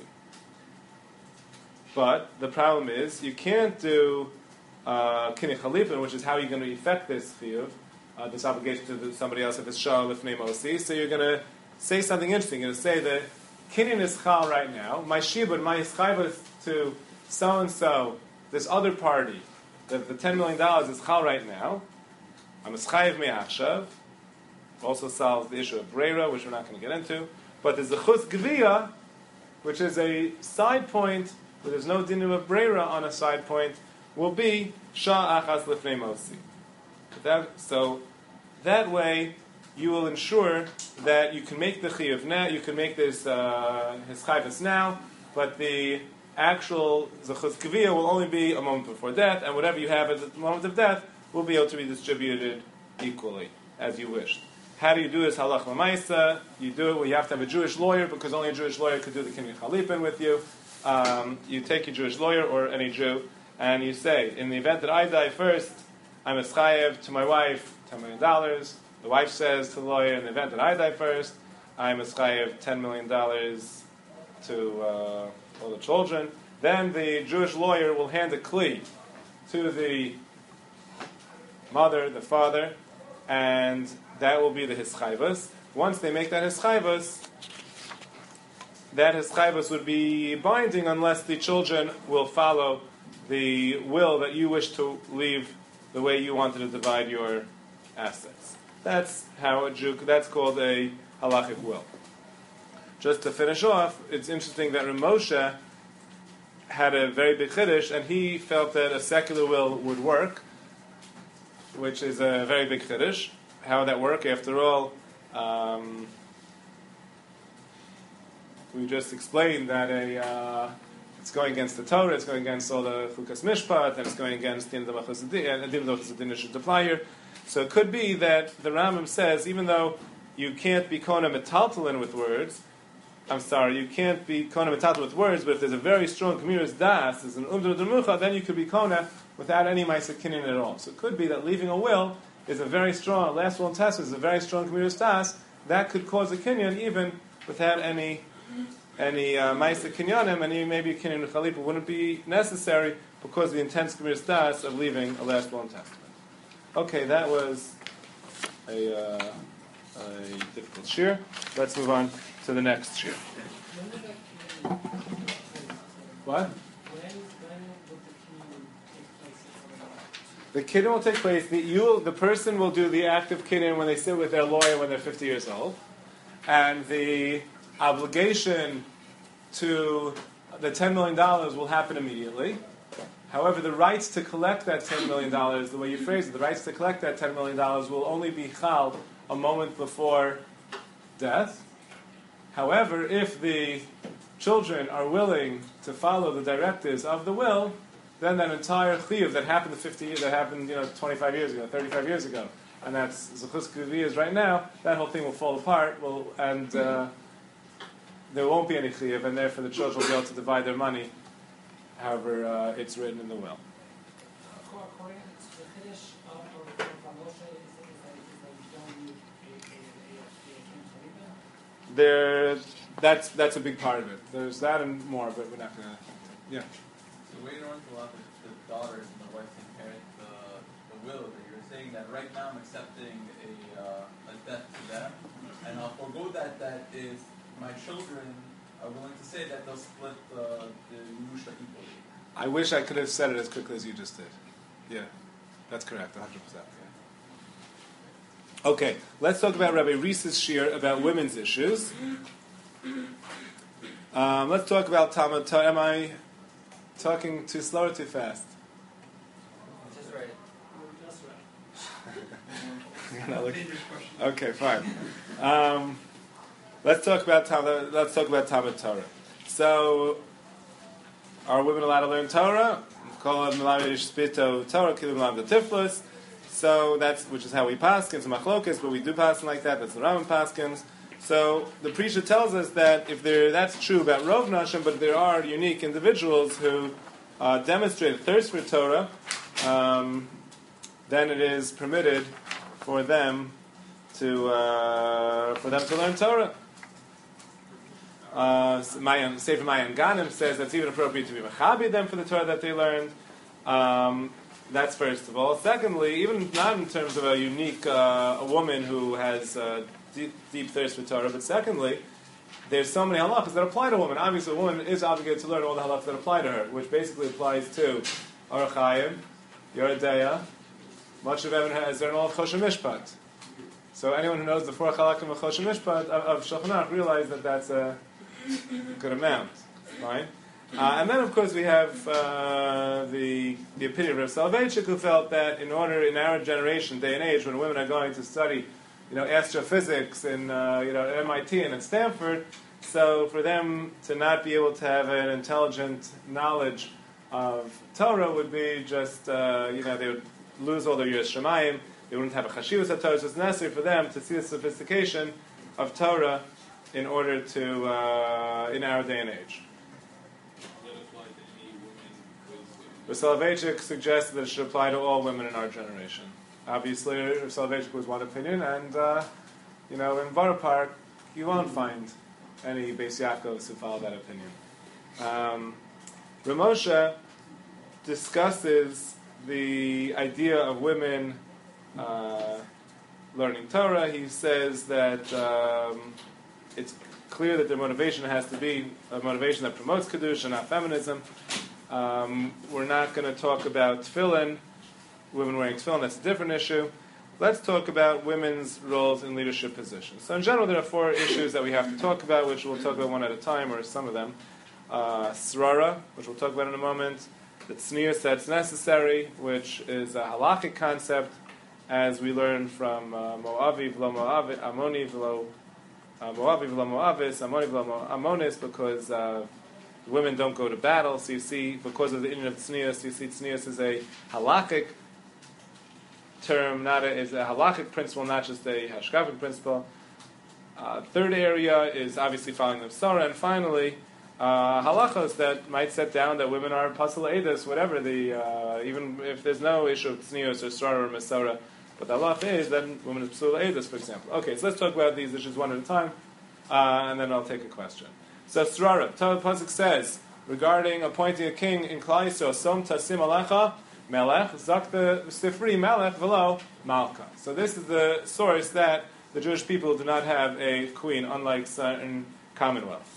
Speaker 1: But the problem is, you can't do uh, kinyan chalipin, which is how you're going to effect this chiyuv, uh, this obligation to somebody else if it's Shah lifnei mosi. So you're going to say something interesting. You're going to say that kinyan is chal right now. My shibud, my ischayvus to so and so, this other party, the, the ten million dollars is chal right now. I'm ischayev me'achshav. Also solves the issue of breira, which we're not going to get into. But there's a chus gviya, which is a side point, where there's no dinim of breira on a side point, will be shah achas lifnei mosi. That, so that way, you will ensure that you can make the chiyuv now, you can make this uh, his chayvus now, but the actual zechus gviya will only be a moment before death, and whatever you have at the moment of death will be able to be distributed equally as you wish. How do you do this halach l'maisa? You do it where you have to have a Jewish lawyer, because only a Jewish lawyer could do the kinyan chalipin with you. Um, you take your Jewish lawyer, or any Jew, and you say, in the event that I die first, I'm eschayev to my wife ten million dollars. The wife says to the lawyer, in the event that I die first, I'm eschayev ten million dollars to uh, all the children. Then the Jewish lawyer will hand a kli to the mother, the father, and that will be the hischayvus. Once they make that hischayvus, that hischayvus would be binding unless the children will follow the will that you wish to leave the way you wanted to divide your assets. That's how a Jew, that's called a halachic will. Just to finish off, it's interesting that Rav Moshe had a very big chiddush, and he felt that a secular will would work, which is a very big chiddush. How would that work? After all, um, we just explained that a uh, it's going against the Torah, it's going against all the Chukas Mishpat, and it's going against Din Davach Hasadin, and Din Davach Hasadin should apply here. So it could be that the Rambam says, even though you can't be Kona Metaltalin with words, I'm sorry, you can't be Kona Metaltalin with words, but if there's a very strong Kamiras Das, there's an Umdra Demucha, then you could be Kona without any Maisa Kinyan at all. So it could be that leaving a will is a very strong, last will and testament is a very strong Kamiras Das, that could cause a Kinyan even without any any uh, Maisa Kinyanim, and even maybe a Kinyan Chalipa wouldn't be necessary because of the intense Kamiras Das of leaving a last will and testament. Okay, that was a, uh, a difficult shir. Let's move on to the next shir. What? The kinyan will take place. The, you, the person will do the act of kinyan when they sit with their lawyer when they're fifty years old, and the obligation to the ten million dollars will happen immediately. However, the rights to collect that ten million dollars, the way you phrase it, the rights to collect that ten million dollars will only be chal a moment before death. However, if the children are willing to follow the directives of the will, then that entire chiyuv that happened fifty years, that happened, you know, twenty-five years ago, thirty-five years ago, and that's Zechus Kaviyas right now, that whole thing will fall apart, will, and uh, there won't be any chiyuv, and therefore the children will be able to divide their money however uh, it's written in the will.
Speaker 4: According to the Kiddush of Moshe, is that you don't need a
Speaker 1: There, that's that's a big part of it. There's that and more, but we're not gonna. Yeah.
Speaker 2: The way in order to allow the, the daughters and the wife to inherit the, the will, that you're saying that right now I'm accepting a uh, a debt to them, and I'll forego that. That is, my children are willing to say that they'll split the the Yerusha equally.
Speaker 1: I wish I could have said it as quickly as you just did. Yeah, that's correct, one hundred percent. Okay, let's talk about Rabbi Reese's shir about women's issues. Um, let's talk about Talmud Torah. Am I talking too slow or too fast?
Speaker 2: Just right.
Speaker 3: That's right. Dangerous question.
Speaker 1: Okay, fine. Um, let's talk about Talmud. Let's talk about Talmud Torah. So, are women allowed to learn Torah? Torah, so that's, which is how we paskin, it's machlokas, but we do paskin like that. That's the Rambam paskins. So the preacher tells us that if there, that's true about Rov Nashim, but there are unique individuals who uh, demonstrate a thirst for Torah, um, then it is permitted for them to uh, for them to learn Torah. Uh, Mayan, Sefer Mayan Ganim says that's even appropriate to be mechabi them for the Torah that they learned. Um, that's first of all. Secondly, even not in terms of a unique uh, a woman who has uh, deep, deep thirst for Torah, but secondly, there's so many halachas that apply to a woman. Obviously, a woman is obligated to learn all the halachas that apply to her, which basically applies to Orach Chaim, Yoreh De'ah, much of Evan has learned all of Choshen Mishpat. So anyone who knows the four halakim of Choshen Mishpat, of, of Shulchan Aruch, realize that that's a good amount, right? Uh, and then, of course, we have uh, the the opinion of Rav Soloveitchik, who felt that in order, in our generation, day and age, when women are going to study, you know, astrophysics in uh, you know, at M I T and at Stanford, so for them to not be able to have an intelligent knowledge of Torah would be just, uh, you know, they would lose all their Yiras Shamayim, they wouldn't have a chashivas of Torah, so it's necessary for them to see the sophistication of Torah in order to, uh, in our day and age. Rav Soloveitchik suggested that it should apply to all women in our generation. Obviously, Rav Soloveitchik was one opinion, and, uh, you know, in Borough Park, you won't find any Beis Yaakovs who follow that opinion. Um, Rav Moshe discusses the idea of women uh, learning Torah. He says that um, it's clear that their motivation has to be a motivation that promotes Kedusha, not feminism. Um, we're not going to talk about tefillin, women wearing tefillin, that's a different issue. Let's talk about women's roles in leadership positions. So in general, there are four issues that we have to talk about, which we'll talk about one at a time, or some of them. Uh, Srara, which we'll talk about in a moment. The tznius that's necessary, which is a halachic concept, as we learn from uh, Moavi v'lo Moavi, Amoni v'lo uh, Moavi v'lo Moavis, Amoni v'lo Amonis, because uh, women don't go to battle. So you see, because of the union of tznius, you see tznius is a halachic term, not a, is a halachic principle, not just a hashkafic principle. Uh, third area is obviously following the Sarah, and finally, uh, halachos that might set down that women are pasal edus, whatever the, uh, even if there's no issue of tznius or srara or masora, but the halach is then women is pasal edus, for example. Okay, so let's talk about these issues one at a time, uh, and then I'll take a question. So srara, Torah Pasuk says regarding appointing a king in Klal Yisrael, som tasim alecha melech zakta sifri melech v'lo malka. So this is the source that the Jewish people do not have a queen, unlike certain commonwealths.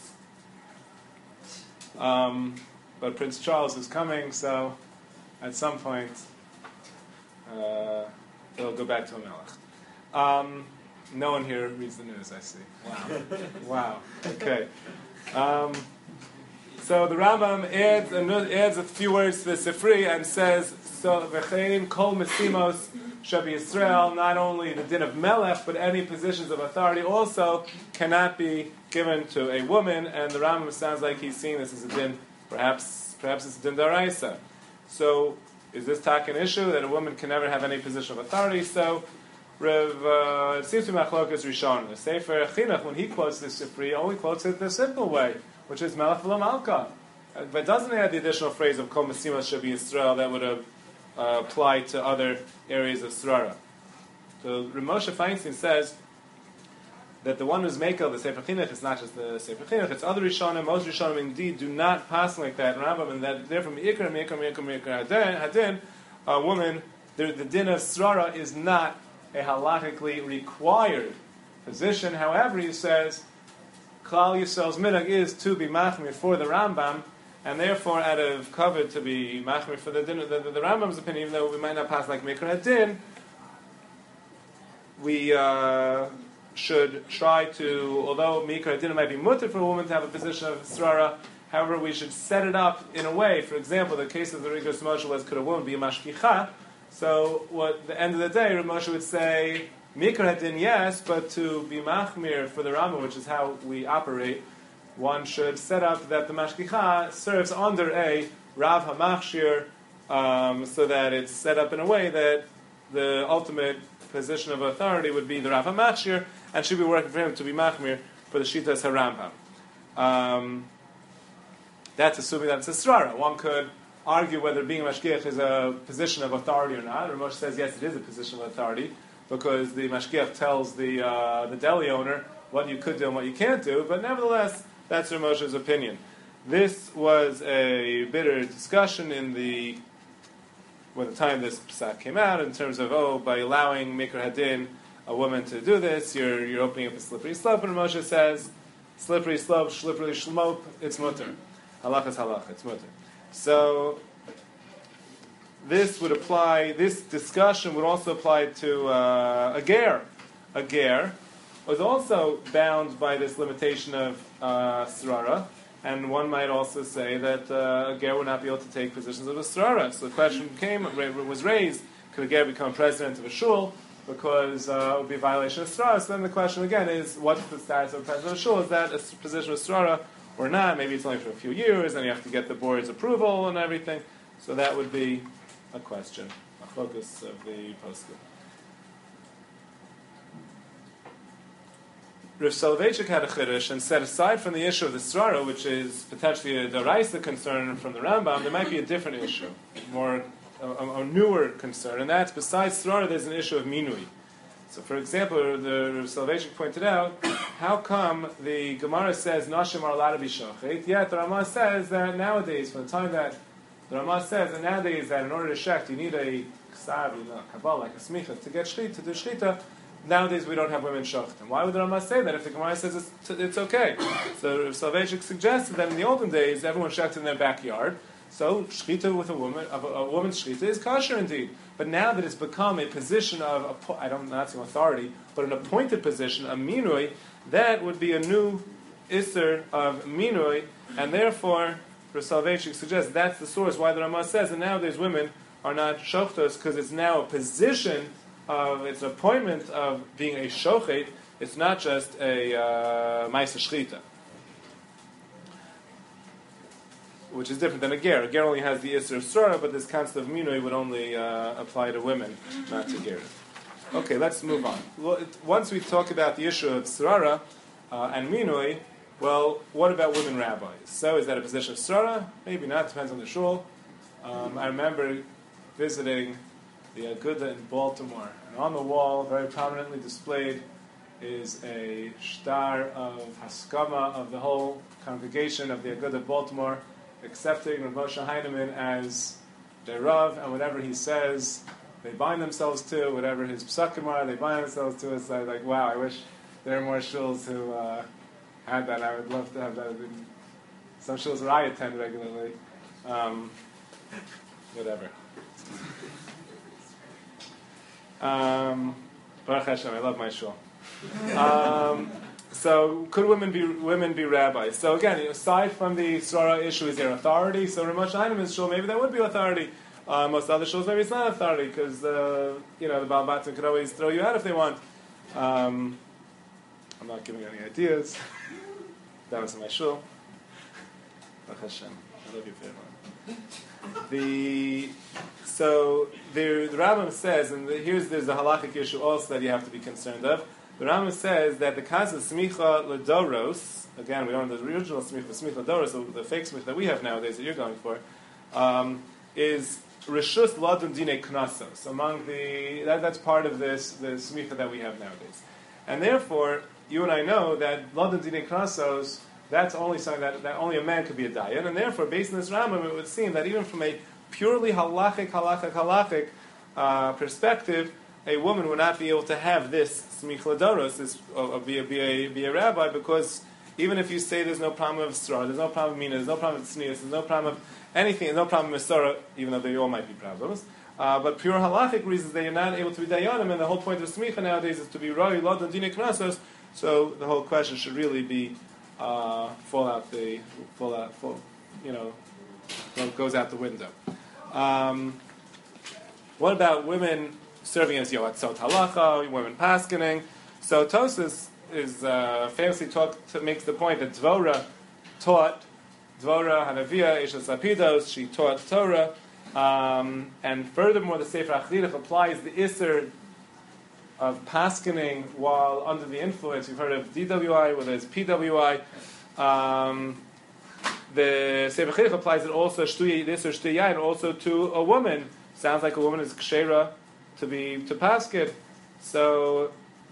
Speaker 1: Um, but Prince Charles is coming, so at some point uh, it'll go back to a melech. Um, No one here reads the news, I see. Wow. Wow. Okay. Um, so the Rambam adds, adds a few words to the Sifri and says, so v'chein kol mesimos shabi Yisrael, not only the din of melech, but any positions of authority also cannot be given to a woman, and the Rambam sounds like he's seeing this as a din, perhaps perhaps it's a din daraisa. So is this talk an issue that a woman can never have any position of authority? So Rav, uh, it seems to be Machlokas Rishon. The Sefer Chinuch, when he quotes this Sifri, only quotes it the simple way, which is Melech v'lo Malka. But doesn't add the additional phrase of Kol Mesimos Shabi Yisrael that would have uh, applied to other areas of Srara. So Rav Moshe Feinstein says that the one who's Mekel, the Sefer Chinuch, is not just the Sefer Chinuch, it's other Rishonim. Most Rishonim indeed do not pass like that. Rambam, and that therefore Meikar, Meikar, Meikar, Meikar Hadin, a woman, the, the din of Srara is not a halachically required position. However, he says, Klal Yisrael's minhag is to be machmir for the Rambam, and therefore, out of covet to be machmir for the din, the, the, the Rambam's opinion, even though we might not pass like Mikra Hadin, we uh, should try to, although Mikra Hadin might be mutter for a woman to have a position of Srara, however, we should set it up in a way. For example, the case of the Rigus Moshe was, could a woman be a mashkicha? So, what at the end of the day, Rav Moshe would say, Mikra Hadin, yes, but to be machmir for the Rambam, which is how we operate, one should set up that the mashkicha serves under a Rav HaMachshir, um, so that it's set up in a way that the ultimate position of authority would be the Rav HaMachshir, and should be working for him to be machmir for the Shitas HaRambam. Um, that's assuming that it's a Srara. One could argue whether being a mashgiach is a position of authority or not. Rav Moshe says yes, it is a position of authority because the mashgiach tells the uh, the deli owner what you could do and what you can't do. But nevertheless, that's Rav Moshe's opinion. This was a bitter discussion in the when the time this psak came out in terms of oh, by allowing Mikra Hadin a woman to do this, you're you're opening up a slippery slope. And Rav Moshe says slippery slope, slippery shlope, it's mutter. Halach is halach, it's mutter. So this would apply, this discussion would also apply to uh, a ger. A ger was also bound by this limitation of uh, srara, and one might also say that uh, a ger would not be able to take positions of a srara. So the question came, was raised, could a ger become president of a shul? Because uh, it would be a violation of srara. So then the question again is, what's the status of a president of a shul? Is that a position of srara or not? Maybe it's only for a few years, and you have to get the board's approval and everything. So that would be a question, a focus of the postscript. Rav Soloveitchik had a chiddush and said, aside from the issue of the srara, which is potentially a daraisa concern from the Rambam, there might be a different issue, more a, a, a newer concern, and that's besides srara, there's an issue of minui. So, for example, the Rav Soloveitchik pointed out, how come the Gemara says Nashim are allowed to be shochet, yet the Ramah says that nowadays, from the time that the Ramah says that nowadays that in order to shecht you need a ksav, you know, a kabbalah, like a smicha to get shchita, to do shchita. Nowadays we don't have women shochtim. Why would the Ramah say that if the Gemara says it's, t- it's okay? So Rav Soloveitchik suggested that in the olden days everyone shechted in their backyard. So shchita with a woman, a, a woman's shchita is kosher indeed. But now that it's become a position of, a, I don't not saying authority, but an appointed position, a minui, that would be a new isser of minui, and therefore, Rav Soloveitchik suggests that's the source why the Ramah says that nowadays women are not shochtos, because it's now a position of, it's an appointment of being a shochet. It's not just a uh, ma'aseh shchita, which is different than a ger. A ger only has the isser of srara, but this concept of minui would only uh, apply to women, not to ger. Okay, let's move on. Well, it, once we talk about the issue of srara uh, and minui, well, what about women rabbis? So is that a position of srara? Maybe not, depends on the shul. Um, I remember visiting the Aguda in Baltimore, and on the wall, very prominently displayed, is a shtar of haskama of the whole congregation of the Aguda of Baltimore, accepting Rav Moshe Heinemann as their Rav, and whatever he says, they bind themselves to, whatever his psakim are, they bind themselves to. It's like, like wow, I wish there were more shuls who uh, had that. I would love to have that in some shuls where I attend regularly. Um, whatever. Um, Baruch Hashem, I love my shul. Um, so, could women be women be rabbis? So again, aside from the Sora issue, is there authority? So Ramosh Heinemann's shul, maybe that would be authority. Uh, most other shuls, maybe it's not authority, because uh, you know the Baal Batim could always throw you out if they want. Um, I'm not giving any ideas. That was in my shul. Baruch Hashem. I love you very much. The so the, the Rambam says, and the, here's there's a halachic issue also that you have to be concerned of. The Rambam says that the cause of smicha ledoros, again we don't have the original smicha, smicha ledoros, so the fake smicha that we have nowadays that you're going for, um, is reshus ladun dine knasos. Among the that, that's part of this the smicha that we have nowadays, and therefore you and I know that ladun dine knasos, that's only something that, that only a man could be a dayan, and therefore based on this Rambam it would seem that even from a purely halachic halachic halachic uh, perspective, a woman would not be able to have this smicha ledoros, this uh, be, a, be, a, be a rabbi, because even if you say there's no problem of sra, there's no problem of mina, there's no problem of tznius, there's no problem of anything, there's no problem of misora, even though they all might be problems, uh, but pure halachic reasons that you're not able to be dayanim, and the whole point of smicha nowadays is to be roi lodon dine knasos, so the whole question should really be uh, fall out the, fall out, fall, you know, goes out the window. Um, what about women serving as yoatzot halacha, women paskening? So Tosas is uh, famously talk to, makes the point that Dvorah taught, Dvorah Hanavia Isha Sapidos, she taught Torah, um, and furthermore the Sefer Achidich applies the Isser of paskening while under the influence. You've heard of D W I, whether it's P W I. Um, the Sefer Achidich applies it also Shtuya Isser Shtuya, also to a woman. Sounds like a woman is kshera to be to paskin. So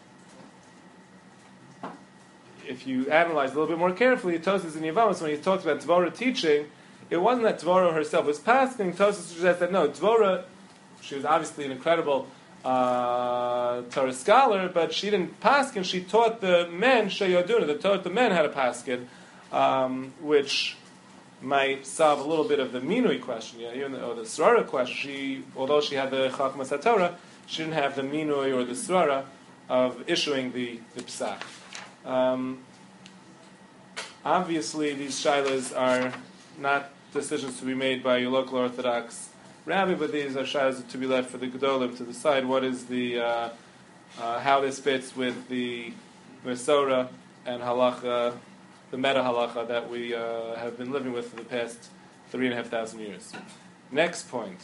Speaker 1: if you analyze a little bit more carefully, Tosas in Yevamos, when he talks about Dvorah teaching, it wasn't that Dvorah herself was pasking. Tosas suggests that no, Dvorah, she was obviously an incredible uh, Torah scholar, but she didn't paskin. She taught the men sheyoduna, that taught the men how to paskin, um, which might solve a little bit of the minui question, yeah, even the, or the srara question. She, although she had the chachmas haTorah, she didn't have the minui or the srara of issuing the, the psak. Um, obviously, these shilas are not decisions to be made by your local Orthodox rabbi, but these are shilas to be left for the gedolim to decide what is the uh, uh, how this fits with the Mesora and halacha, the meta halacha that we uh, have been living with for the past three and a half thousand years. Next point.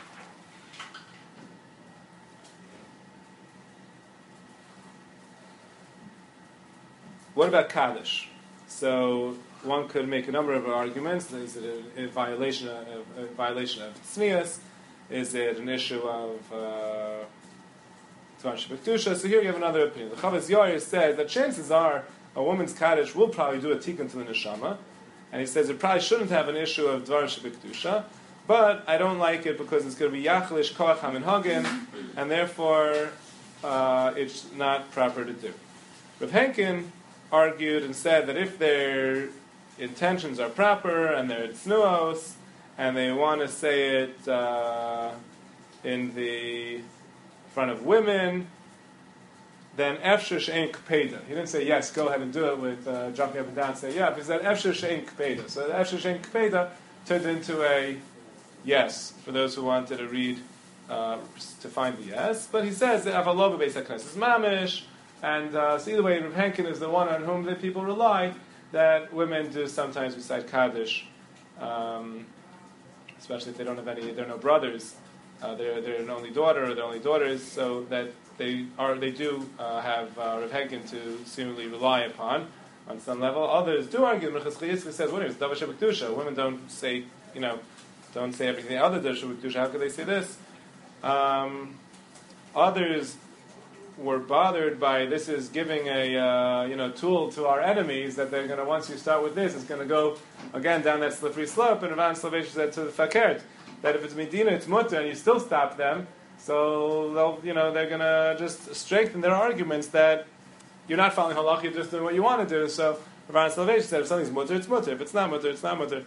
Speaker 1: What about Kaddish? So one could make a number of arguments. Is it a, a violation of a violation of tznius? Is it an issue of Tvan Shebekdusha? So here you have another opinion. The Chavaz Yair says that chances are a woman's Kaddish will probably do a tikkun to the neshama, and he says it probably shouldn't have an issue of Dvar Shebekdusha, but I don't like it because it's going to be Yachlish Koach HaMinhagim, and therefore uh, it's not proper to do. Rav Henkin argued and said that if their intentions are proper and they're tznuos and they want to say it uh, in the front of women, then efshir she'en kpeda. He didn't say yes, go ahead and do it with uh, jumping up and down and say yeah, but he said efshir she'en kpeda. So the efshir she'en kpeda turned into a yes for those who wanted to read uh, to find the yes. But he says that avalo b'beis hakneses mamish. And uh, so either way, Rav Henkin is the one on whom the people rely, that women do sometimes recite Kaddish, um, especially if they don't have any, they're no brothers, uh, they're, they're an only daughter or they're only daughters, so that they are they do uh, have uh, Rav Henkin to seemingly rely upon on some level. Others do argue. Mechas Chayisra says, "What is Davar Shebekdusha? Women don't say, you know, don't say everything other than Shebekdusha. How could they say this?" Um, others were bothered by this is giving a uh, you know tool to our enemies that they're going to, once you start with this, it's going to go again down that slippery slope. And Rav Soloveitch said to the Fakert that if it's Medina, it's mutter, and you still stop them, so they'll you know they're going to just strengthen their arguments that you're not following halach, you're just doing what you want to do. So Rav Soloveitch said if something's mutter, it's mutter. If it's not mutter, it's not mutter.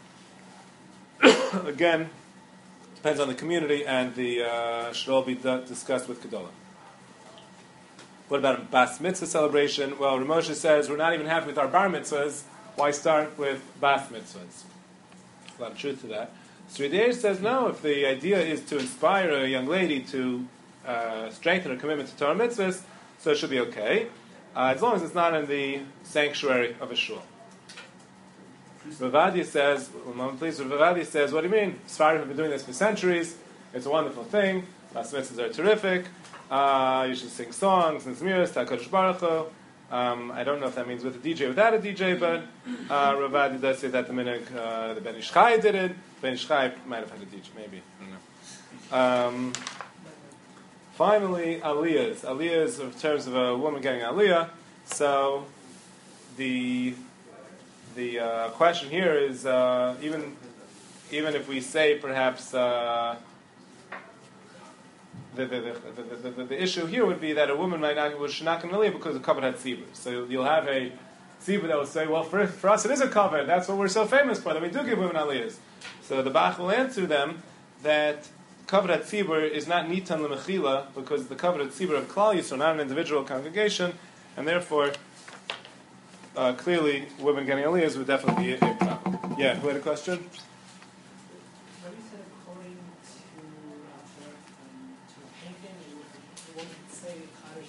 Speaker 1: Again, depends on the community, and the uh, should all be d- discussed with Kedolah. What about a bas mitzvah celebration? Well, Ramosha says we're not even happy with our bar mitzvahs. Why start with bas mitzvahs? There's a lot of truth to that. Sridei says no. If the idea is to inspire a young lady to uh, strengthen her commitment to Torah mitzvahs, so it should be okay, uh, as long as it's not in the sanctuary of a shul. Ravadia says, please, Ravadia says, what do you mean? Sfarim have been doing this for centuries. It's a wonderful thing. Bas mitzvahs are terrific. Uh, you should sing songs and zmiras, HaKadosh Baruch Hu. Um, I don't know if that means with a D J or without a D J, but uh, Ravadia does say that the minhag, uh, the Ben Ish Chai did it. Ben Ish Chai might have had a D J, maybe. I don't know. Um, finally, aliyahs. Aliyahs in terms of a woman getting aliyah. So the the uh, question here is uh, even even if we say perhaps uh, the, the, the, the, the, the issue here would be that a woman might not was not going to aliyah because the covered had tzibur. So you'll have a tzibur that will say, well, for, for us it is a covered. That's what we're so famous for. That we do give women aliyahs. So the Bach will answer them that covered at tzibur is not nitan lemechila because the covered at tzibur of Klal Yisrael, not an individual congregation, and therefore. Uh, clearly, women getting aliyahs would definitely be a, a problem. Yeah, who had a question?
Speaker 4: What you said according to uh, um, to Hankin, you wouldn't say Kaddish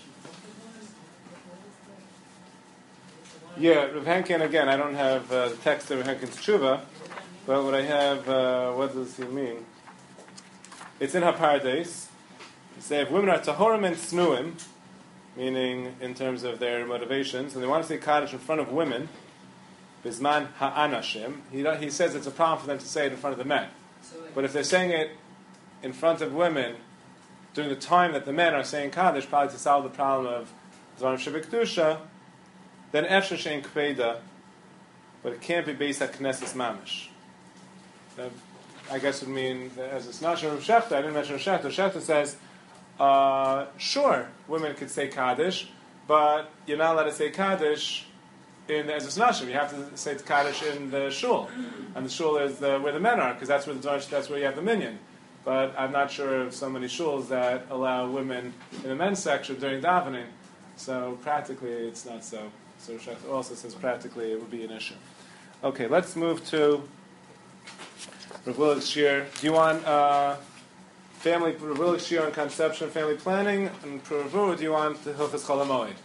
Speaker 4: in
Speaker 1: Yeah, Rav Hankin, again, I don't have uh, the text of Rav Hankin's tshuva, but what I have, uh, what does he mean? It's in HaPardes. You say if women are tahorim and snuim, meaning in terms of their motivations, and they want to say Kaddish in front of women, Bisman ha'anashim, he, he says it's a problem for them to say it in front of the men.
Speaker 4: So like,
Speaker 1: But if they're saying it in front of women during the time that the men are saying Kaddish, probably to solve the problem of Dvarim Shebekdusha, then Efshe Shein Kveida, but it can't be based at Knesset Mamish. That, I guess would mean, as it's not Rav Shechter, I didn't mention Rav Shechter, Shechter says, Uh, sure, women could say Kaddish, but you're not allowed to say Kaddish in the Ezras Nashim. You have to say Kaddish in the shul, and the shul is the, where the men are, because that's where the that's where you have the minyan. But I'm not sure of so many shuls that allow women in the men's section during davening. So practically, it's not so. So Shech also says practically it would be an issue. Okay, let's move to Rav Willig's shir. Do you want? Uh, Family, Rav shir on conception, family planning, and Rav, do you want the Hilchos Chol HaMoed?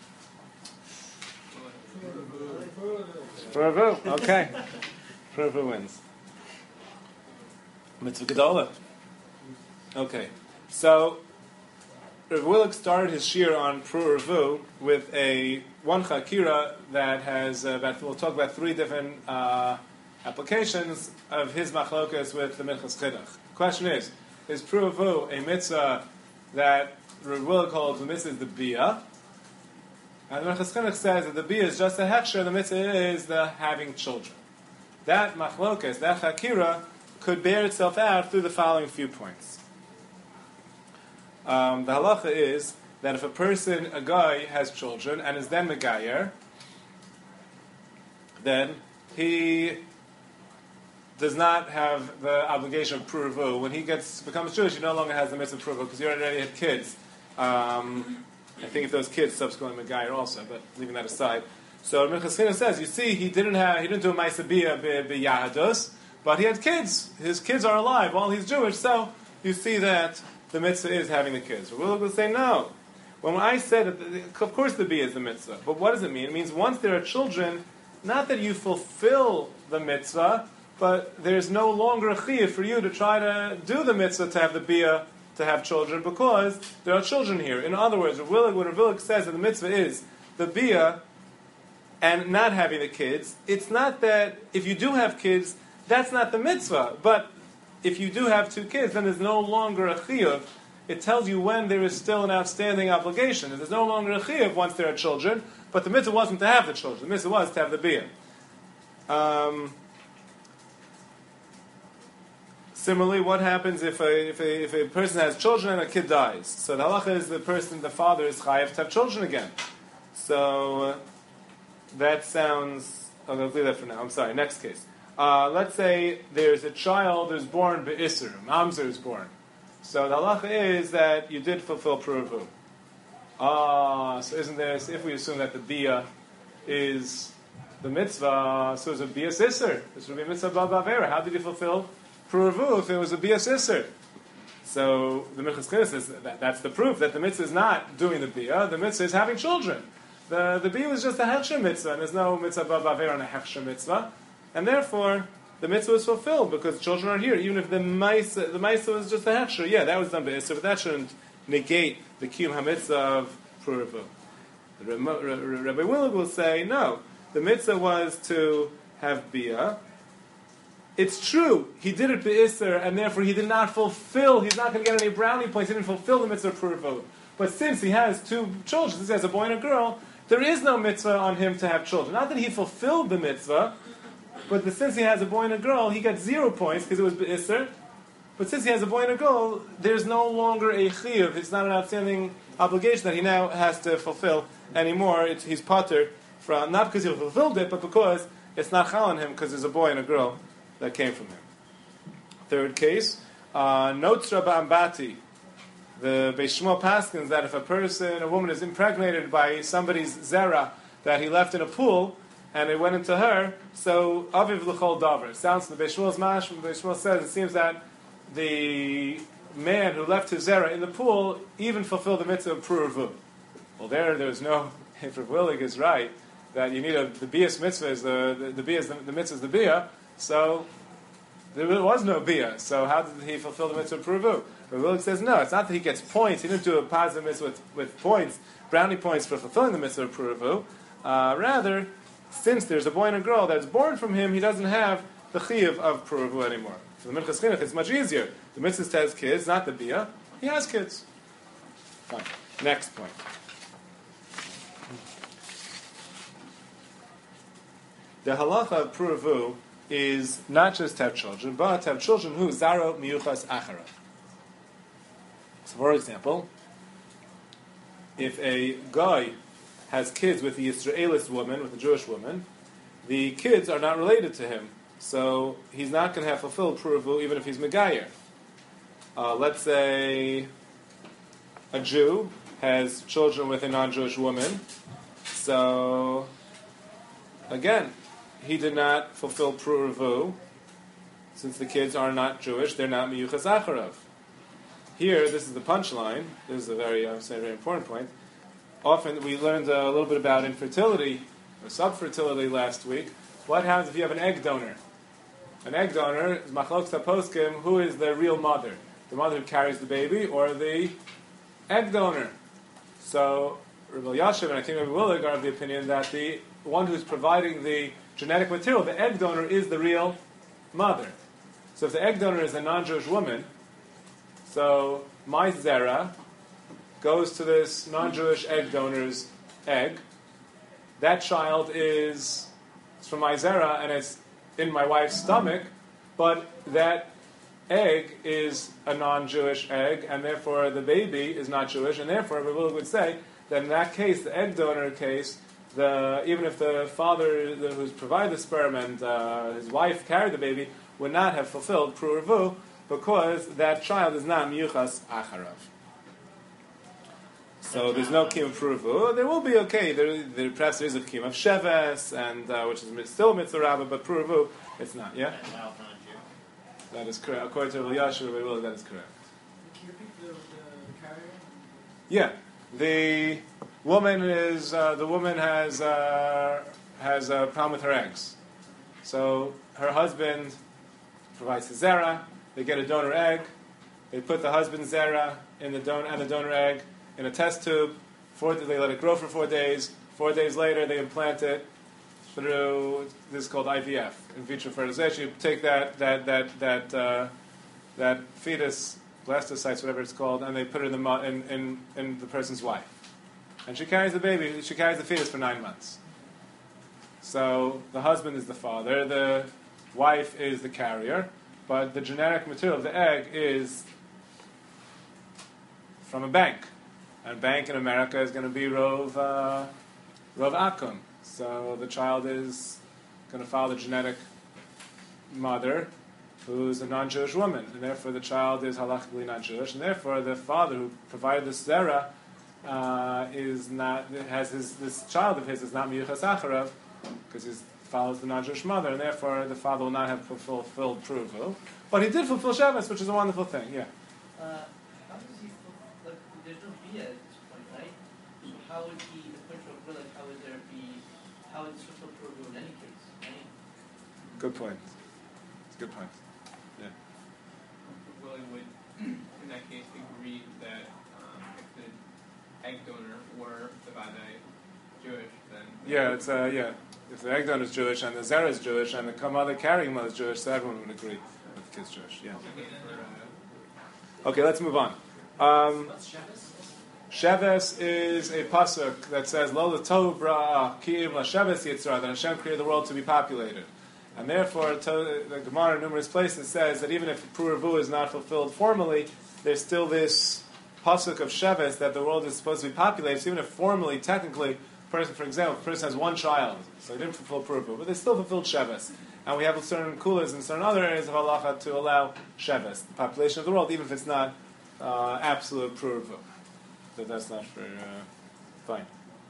Speaker 1: Rav, okay. Rav wins. Mitzvah Gedolah. Okay, so Rav Willig started his shir on Pru Ravu with a one chakira that has uh, about. We'll talk about three different uh, applications of his machlokas with the Minchas Chinuch. The question is. Is Pru Ravu a mitzvah that Rav Willig calls the mitzvah is the bia? And the Minchas Chinuch says that the bia is just a hechsher, the mitzvah is the having children. That machlokas, that chakira, could bear itself out through the following few points. Um, the halacha is that if a person, a guy, has children and is then megayer, then he does not have the obligation of Pru Ravu. When he gets becomes Jewish, he no longer has the mitzvah of Pru Ravu because he already had kids. Um, I think if those kids subsequently Megayer also, but leaving that aside. So Minchas Chinuch says, you see, he didn't have, he didn't do a Ma'aseh Bia b'Yahadus, but he had kids. His kids are alive while he's Jewish, so you see that the mitzvah is having the kids. We'll will say no. When I said, that, of course the Bia is the mitzvah, but what does it mean? It means once there are children, not that you fulfill the mitzvah, but there's no longer a chiyuv for you to try to do the mitzvah to have the bia, to have children, because there are children here. In other words, Rav Willig, when Rav Willig says that the mitzvah is the bia and not having the kids, it's not that if you do have kids, that's not the mitzvah. But if you do have two kids, then there's no longer a chiyuv. It tells you when there is still an outstanding obligation. There's no longer a chiyuv once there are children, but the mitzvah wasn't to have the children. The mitzvah was to have the bia. Um... Similarly, what happens if a, if a if a person has children and a kid dies? So the halacha is the person, the father, is chayav to have children again. So uh, that sounds. I'm going to leave that for now. I'm sorry. Next case. Uh, let's say there's a child who's born be'isr, mamzer is born. So the halacha is that you did fulfill Pru Ravu. Ah, so isn't there, if we assume that the bia is the mitzvah, so it's a bia sisser. This would be a mitzvah ba'avera. How did he fulfill pruvu if it was a bia sisser? So the Minchas Chinuch says that that's the proof that the mitzvah is not doing the bia, the mitzvah is having children. The the bia was just a hechsher mitzvah, and there's no mitzvah ba'avera on a hechsher mitzvah, and therefore the mitzvah is fulfilled because children are here. Even if the maisa the maisa was just a hechsher, yeah, that was done by Isser, but that shouldn't negate the kiyum hamitzvah of pruvu. Rabbi Willig will say no. The mitzvah was to have bia. It's true, he did it be'isr, and therefore he did not fulfill, he's not going to get any brownie points, he didn't fulfill the mitzvah of pruvu. But since he has two children, since he has a boy and a girl, there is no mitzvah on him to have children. Not that he fulfilled the mitzvah, but the, since he has a boy and a girl, he got zero points because it was be'isr. But since he has a boy and a girl, there's no longer a chiyuv, it's not an outstanding obligation that he now has to fulfill anymore. It's, he's pater from, not because he fulfilled it, but because it's not chal on him because there's a boy and a girl that came from him. Third case, uh, notzra ba'ambati. The Beis Shmuel paskins that if a person, a woman is impregnated by somebody's zera that he left in a pool, and it went into her, so aviv l'chol davar. Sounds from the Beis Shmuel's mash, the Beis Shmuel says it seems that the man who left his zera in the pool even fulfilled the mitzvah of pruvu. Well, there, there's no, if Rav Willig is right, that you need a, the bias mitzvah is the, the, the bia is the, the mitzvah is the bia, so there was no bia. So how did he fulfill the mitzvah of pruvu? Rav Willig says no, it's not that he gets points, he didn't do a positive mitzvah with, with points, brownie points for fulfilling the mitzvah of pruvu. Uh, rather, since there's a boy and a girl that's born from him, he doesn't have the chiyuv of pruvu anymore. For the Minchas Chinuch, it's much easier. The mitzvah has kids, not the bia. He has kids. Fine. Next point. The halacha of pruvu is not just to have children, but to have children who zaro miyuchas achara. So, for example, if a guy has kids with a Yisraelis woman, with a Jewish woman, the kids are not related to him. So he's not going to have fulfilled pruvu even if he's megayer. Uh, let's say a Jew has children with a non-Jewish woman. So again, he did not fulfill pruvu since the kids are not Jewish; they're not miyuchas acharav. Here, this is the punchline. This is a very, I would say, very important point. Often we learned a little bit about infertility or subfertility last week. What happens if you have an egg donor? An egg donor is machlokes poskim. Who is the real mother? The mother who carries the baby, or the egg donor? So Rabbi Yashiv and I think Rabbi Willig are of the opinion that the one who's providing the genetic material, the egg donor, is the real mother. So if the egg donor is a non-Jewish woman, so my zera goes to this non-Jewish egg donor's egg. That child is it's from my zera and it's in my wife's stomach, but that egg is a non-Jewish egg, and therefore the baby is not Jewish, and therefore Rabbi Willig would say that in that case, the egg donor case, the even if the father the, who's provided the sperm and uh, his wife carried the baby, would not have fulfilled pruvu because that child is not miyuchas acharav. So there's no kiyum of pruvu. There will be okay. There, there perhaps there is a kiyum of sheves, and uh, which is still mitzvah rabbah, but pruvu it's not. Yeah, that is correct. According to Rabbi Yashiv, that is correct.
Speaker 4: Can you repeat the, the carrier?
Speaker 1: Yeah, the woman is uh, the woman has uh, has a problem with her eggs. So her husband provides the zera. They get a donor egg. They put the husband's zera in the don and the donor egg in a test tube. Four, they let it grow for four days. Four days later, they implant it through this is called I V F, in vitro fertilization. You take that that that that uh, that fetus, blastocytes, whatever it's called, and they put it in the mo- in, in in the person's wife, and she carries the baby. She carries the fetus for nine months. So the husband is the father, the wife is the carrier, but the genetic material of the egg is from a bank. And bank in America is going to be Rov, uh, Rov Akum. So the child is going to follow the genetic mother, who's a non-Jewish woman. And therefore the child is halachically not Jewish. And therefore the father who provided the zera uh, is not has his this child of his is not miyuchas acharav because he follows the non-Jewish mother, and therefore the father will not have fulfilled, fulfilled pruvu. But he did fulfill Shabbos, which is a wonderful thing. Yeah.
Speaker 4: Uh, how does he fulfill, like, there's no bia at this point, right? So how would he, the point of like, how would there be, how would this fulfill pruvu in any case? Any?
Speaker 1: Good point. It's a good point. Yeah.
Speaker 3: Willie would, in that case, agree that um, if the egg donor were the Vadai Jewish, then...
Speaker 1: Yeah, it's uh, yeah. If the egg donor is Jewish and the zera is Jewish and the mother carrying mother is Jewish, so everyone would agree that the kid's Jewish. Yeah. Okay, let's move on. Um, Sheves is a pasuk that says Lo Tov Bra'ah Ki'im LaSheves Yitzrah, that Hashem created the world to be populated. And therefore, to, the Gemara in numerous places says that even if Puravu is not fulfilled formally, there's still this pasuk of Sheves that the world is supposed to be populated. So even if formally, technically, person, for example, a person has one child, so he didn't fulfill Puravu, but they still fulfilled Sheves. And we have certain kulas and certain other areas of halacha to allow Sheves, the population of the world, even if it's not uh, absolute Puravu. So that's not for uh, fine.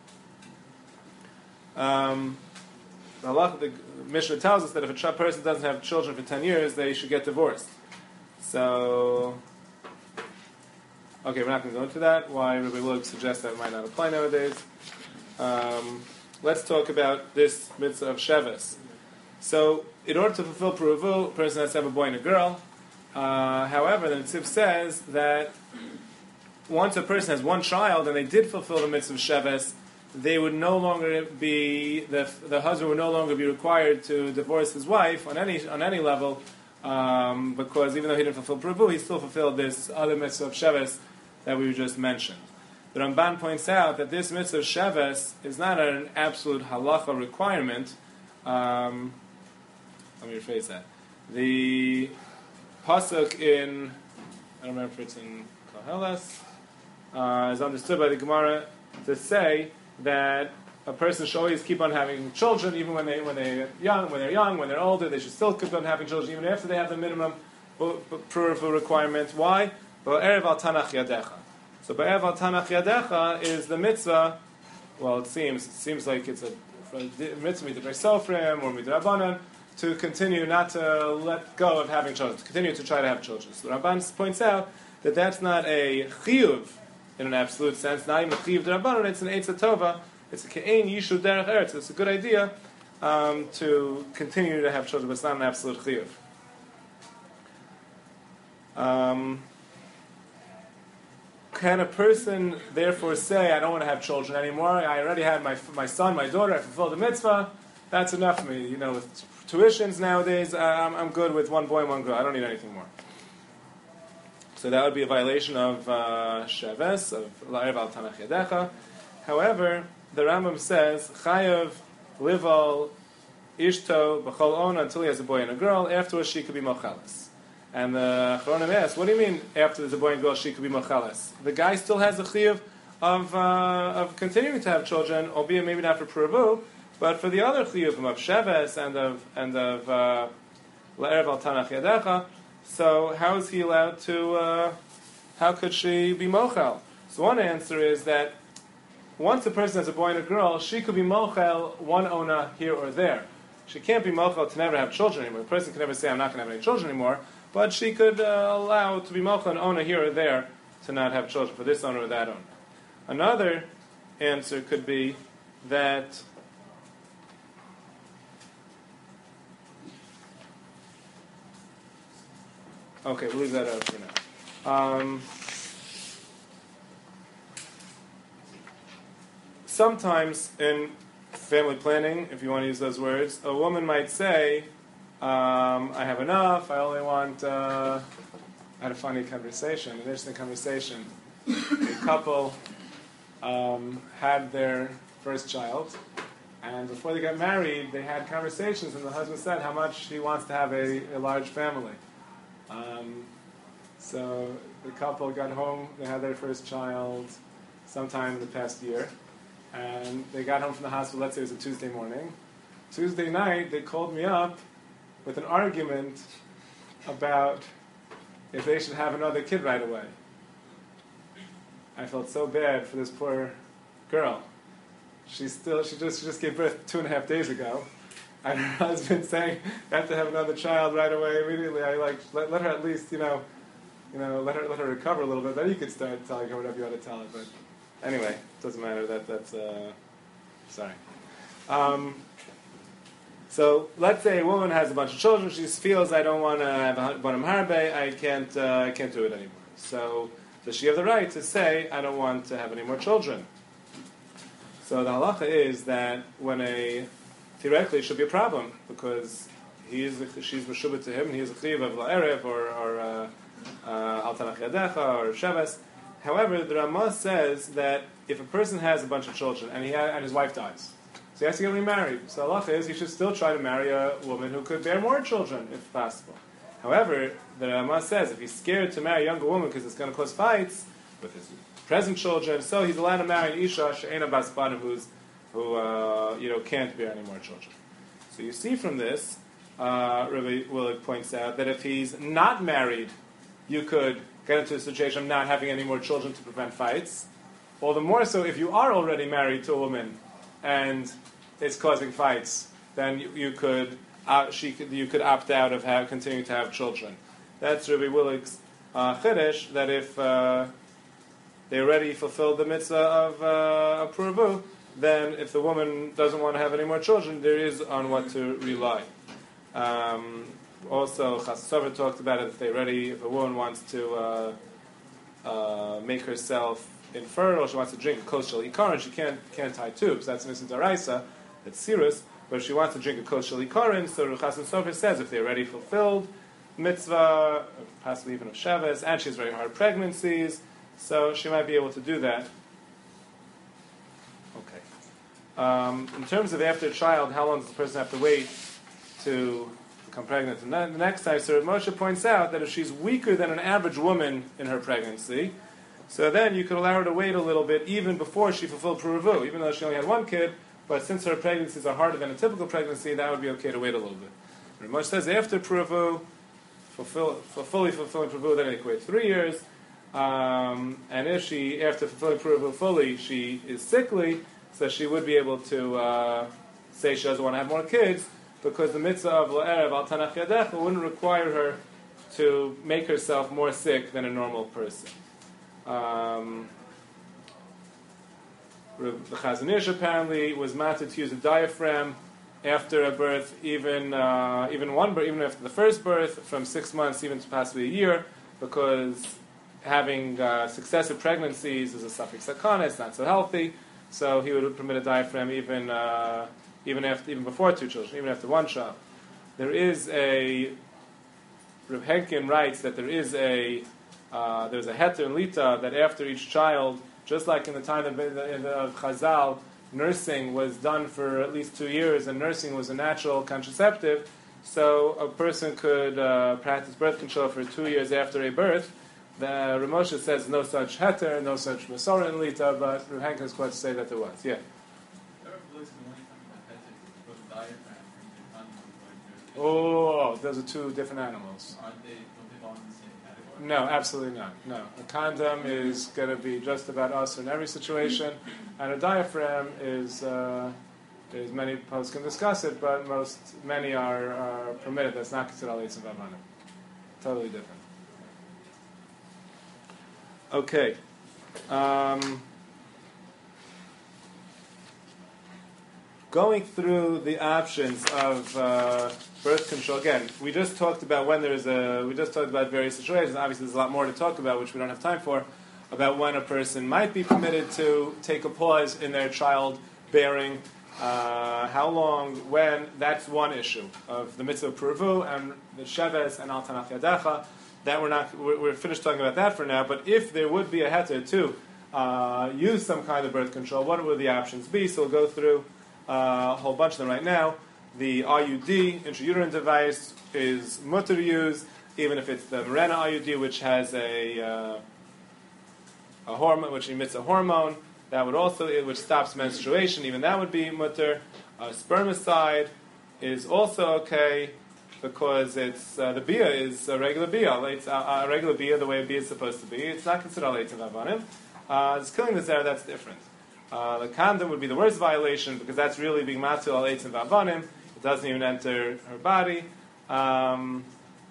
Speaker 1: Um, the halacha, the Mishnah tells us that if a ch- person doesn't have children for ten years, they should get divorced. So, okay, we're not going to go into that. Why Rabbi Willig suggests that it might not apply nowadays. Um, let's talk about this mitzvah of Sheves. So, in order to fulfill Puravu, a person has to have a boy and a girl. Uh, however, the Netziv says that once a person has one child and they did fulfill the mitzvah of Sheves, they would no longer be the the husband would no longer be required to divorce his wife on any on any level, um, because even though he didn't fulfill Puravu, he still fulfilled this other mitzvah of Sheves that we just mentioned. The Ramban points out that this mitzvah of Sheves is not an absolute halacha requirement. Um, let me rephrase that. The pasuk in I don't remember if it's in Koheles uh, is understood by the Gemara to say that a person should always keep on having children, even when they when they're young, when they're young, when they're older, they should still keep on having children, even after they have the minimum Puravu requirement. Why? Erev al Tanach Yadecha. So Erev al Tanach Yadecha is the mitzvah. Well, it seems it seems like it's a, a mitzvah mitzvah Sofrim or midrabanan to continue not to let go of having children, to continue to try to have children. So the Ramban points out that that's not a chiyuv in an absolute sense, not even a chiyuv d'Rabbanan, it's an Eitz Tova, it's a ke'ein yishu derech eretz. It's a good idea um, to continue to have children, but it's not an absolute chiyuv. Um, can a person therefore say, I don't want to have children anymore, I already had my my son, my daughter, I fulfilled the mitzvah, that's enough for me. You know, with tuitions nowadays, I'm, I'm good with one boy and one girl, I don't need anything more. So that would be a violation of uh, Sheves, of La'erev al Tanach Yadecha. However, the Rambam says, Chayav lival ishto b'chol ona until he has a boy and a girl, afterwards she could be mochalas. And the Choronim asks, what do you mean after there's a boy and girl she could be mochalas? The guy still has the chiyuv of, uh, of continuing to have children, albeit maybe not for Puravu, but for the other chiyuvim of Sheves and of, and of uh, La'erev al Tanach Yadecha. So how is he allowed to, uh, how could she be mochel? So one answer is that once a person has a boy and a girl, she could be mochel one ona here or there. She can't be mochel to never have children anymore. A person can never say, I'm not going to have any children anymore, but she could uh, allow to be mochel an ona here or there to not have children, for this owner or that owner. Another answer could be that okay, we'll leave that out for now. Um, sometimes in family planning, if you want to use those words, a woman might say, um, I have enough, I only want, uh, I had a funny conversation, an interesting conversation. A couple um, had their first child, and before they got married, they had conversations, and the husband said how much he wants to have a, a large family. Um, so the couple got home, they had their first child sometime in the past year, and they got home from the hospital, let's say it was a Tuesday morning. Tuesday night, they called me up with an argument about if they should have another kid right away. I felt so bad for this poor girl. She's still, she just, she just gave birth two and a half days ago. And her husband saying, you have to have another child right away, immediately. I like, let, let her at least, you know, you know, let her let her recover a little bit. Then you could start telling her whatever you want to tell her. But anyway, it doesn't matter. That that's uh, sorry. Um, so let's say a woman has a bunch of children. She feels I don't want to have a bonum harbe. I can't uh, I can't do it anymore. So does she have the right to say I don't want to have any more children? So the halacha is that when a theoretically it should be a problem because he is she's meshubah to him and he is a chiv of la'erev or or uh, al tanach yadecha or sheves. However, the Ramah says that if a person has a bunch of children and he ha- and his wife dies, so he has to get remarried. So halacha is he should still try to marry a woman who could bear more children if possible. However, the Ramah says if he's scared to marry a younger woman because it's going to cause fights with his present children, so he's allowed to marry an isha she'ena bas banim who's who uh, you know can't bear any more children. So you see from this, uh, Rabbi Willig points out that if he's not married, you could get into a situation of not having any more children to prevent fights. All the more so if you are already married to a woman and it's causing fights, then you, you could uh, she could you could opt out of have, continuing to have children. That's Rabbi Willig's uh, chiddush that if uh, they already fulfilled the mitzvah of uh, of puravu, then if the woman doesn't want to have any more children, there is on what to rely. Um, also, Chas Sofer talked about it. If they already, if a woman wants to uh, uh, make herself infertile, she wants to drink a kos shel ikaron, she can't can't tie tubes. That's an instant daraisa. That's sirus. But if she wants to drink a kos shel ikaron, so Chas Sofer says if they already fulfilled mitzvah, possibly even of sheves, and she has very hard pregnancies, so she might be able to do that. Okay. Um, in terms of after a child, how long does the person have to wait to become pregnant? And then the next time, Sir Moshe points out that if she's weaker than an average woman in her pregnancy, so then you could allow her to wait a little bit even before she fulfilled puravu, even though she only had one kid, but since her pregnancies are harder than a typical pregnancy, that would be okay to wait a little bit. Sir Moshe says after puravu, fulfill, for fully fulfilling puravu, then it equates three years. Um, and if she, after fulfilling puravu fully, she is sickly, so she would be able to uh, say she doesn't want to have more kids, because the mitzvah of la'erev al tanach yadecha wouldn't require her to make herself more sick than a normal person. Um, the Chazon Ish apparently was mated to use a diaphragm after a birth, even uh, even one birth, even after the first birth, from six months even to possibly a year, because having uh, successive pregnancies is a suffix sakana, it's not so healthy, so he would permit a diaphragm even uh, even after, even before two children, even after one child. There is a Reb Henkin writes that there is a uh, there's a heter and lita that after each child, just like in the time of, in the, of Chazal, nursing was done for at least two years, and nursing was a natural contraceptive, so a person could uh, practice birth control for two years after a birth. The Rav Moshe says no such heter, no such Masorah and Lita, but Rav Henkin is quite to say that there was. Yeah. Oh, those are two different animals.
Speaker 2: Aren't they, don't they belong in the same category?
Speaker 1: No, absolutely not. No. A condom is going to be just about us in every situation, and a diaphragm is, uh, there's many posts can discuss it, but most, many are, are permitted. That's not considered al eitzim v'avanim. Totally different. Okay. Um, going through the options of uh, birth control again. We just talked about when there's a. We just talked about various situations. Obviously, there's a lot more to talk about, which we don't have time for. About when a person might be permitted to take a pause in their childbearing. Uh, how long? When? That's one issue of the mitzvah of puravu and the sheves and al tanach yadecha. That we're not. We're, we're finished talking about that for now. But if there would be a heter to uh, use some kind of birth control, what would the options be? So we'll go through uh, a whole bunch of them right now. The I U D, intrauterine device, is mutter to use, even if it's the Mirena I U D, which has a uh, a hormone, which emits a hormone. That would also, which stops menstruation. Even that would be mutter. Uh, spermicide is also okay, because it's uh, the bia is a regular bia. It's a, a regular bia the way a bia is supposed to be. It's not considered al eitzim v'avanim. Uh, it's killing the zera, that's different. Uh, the kanda would be the worst violation because that's really being matzil al eitzim v'avanim. It doesn't even enter her body. Um,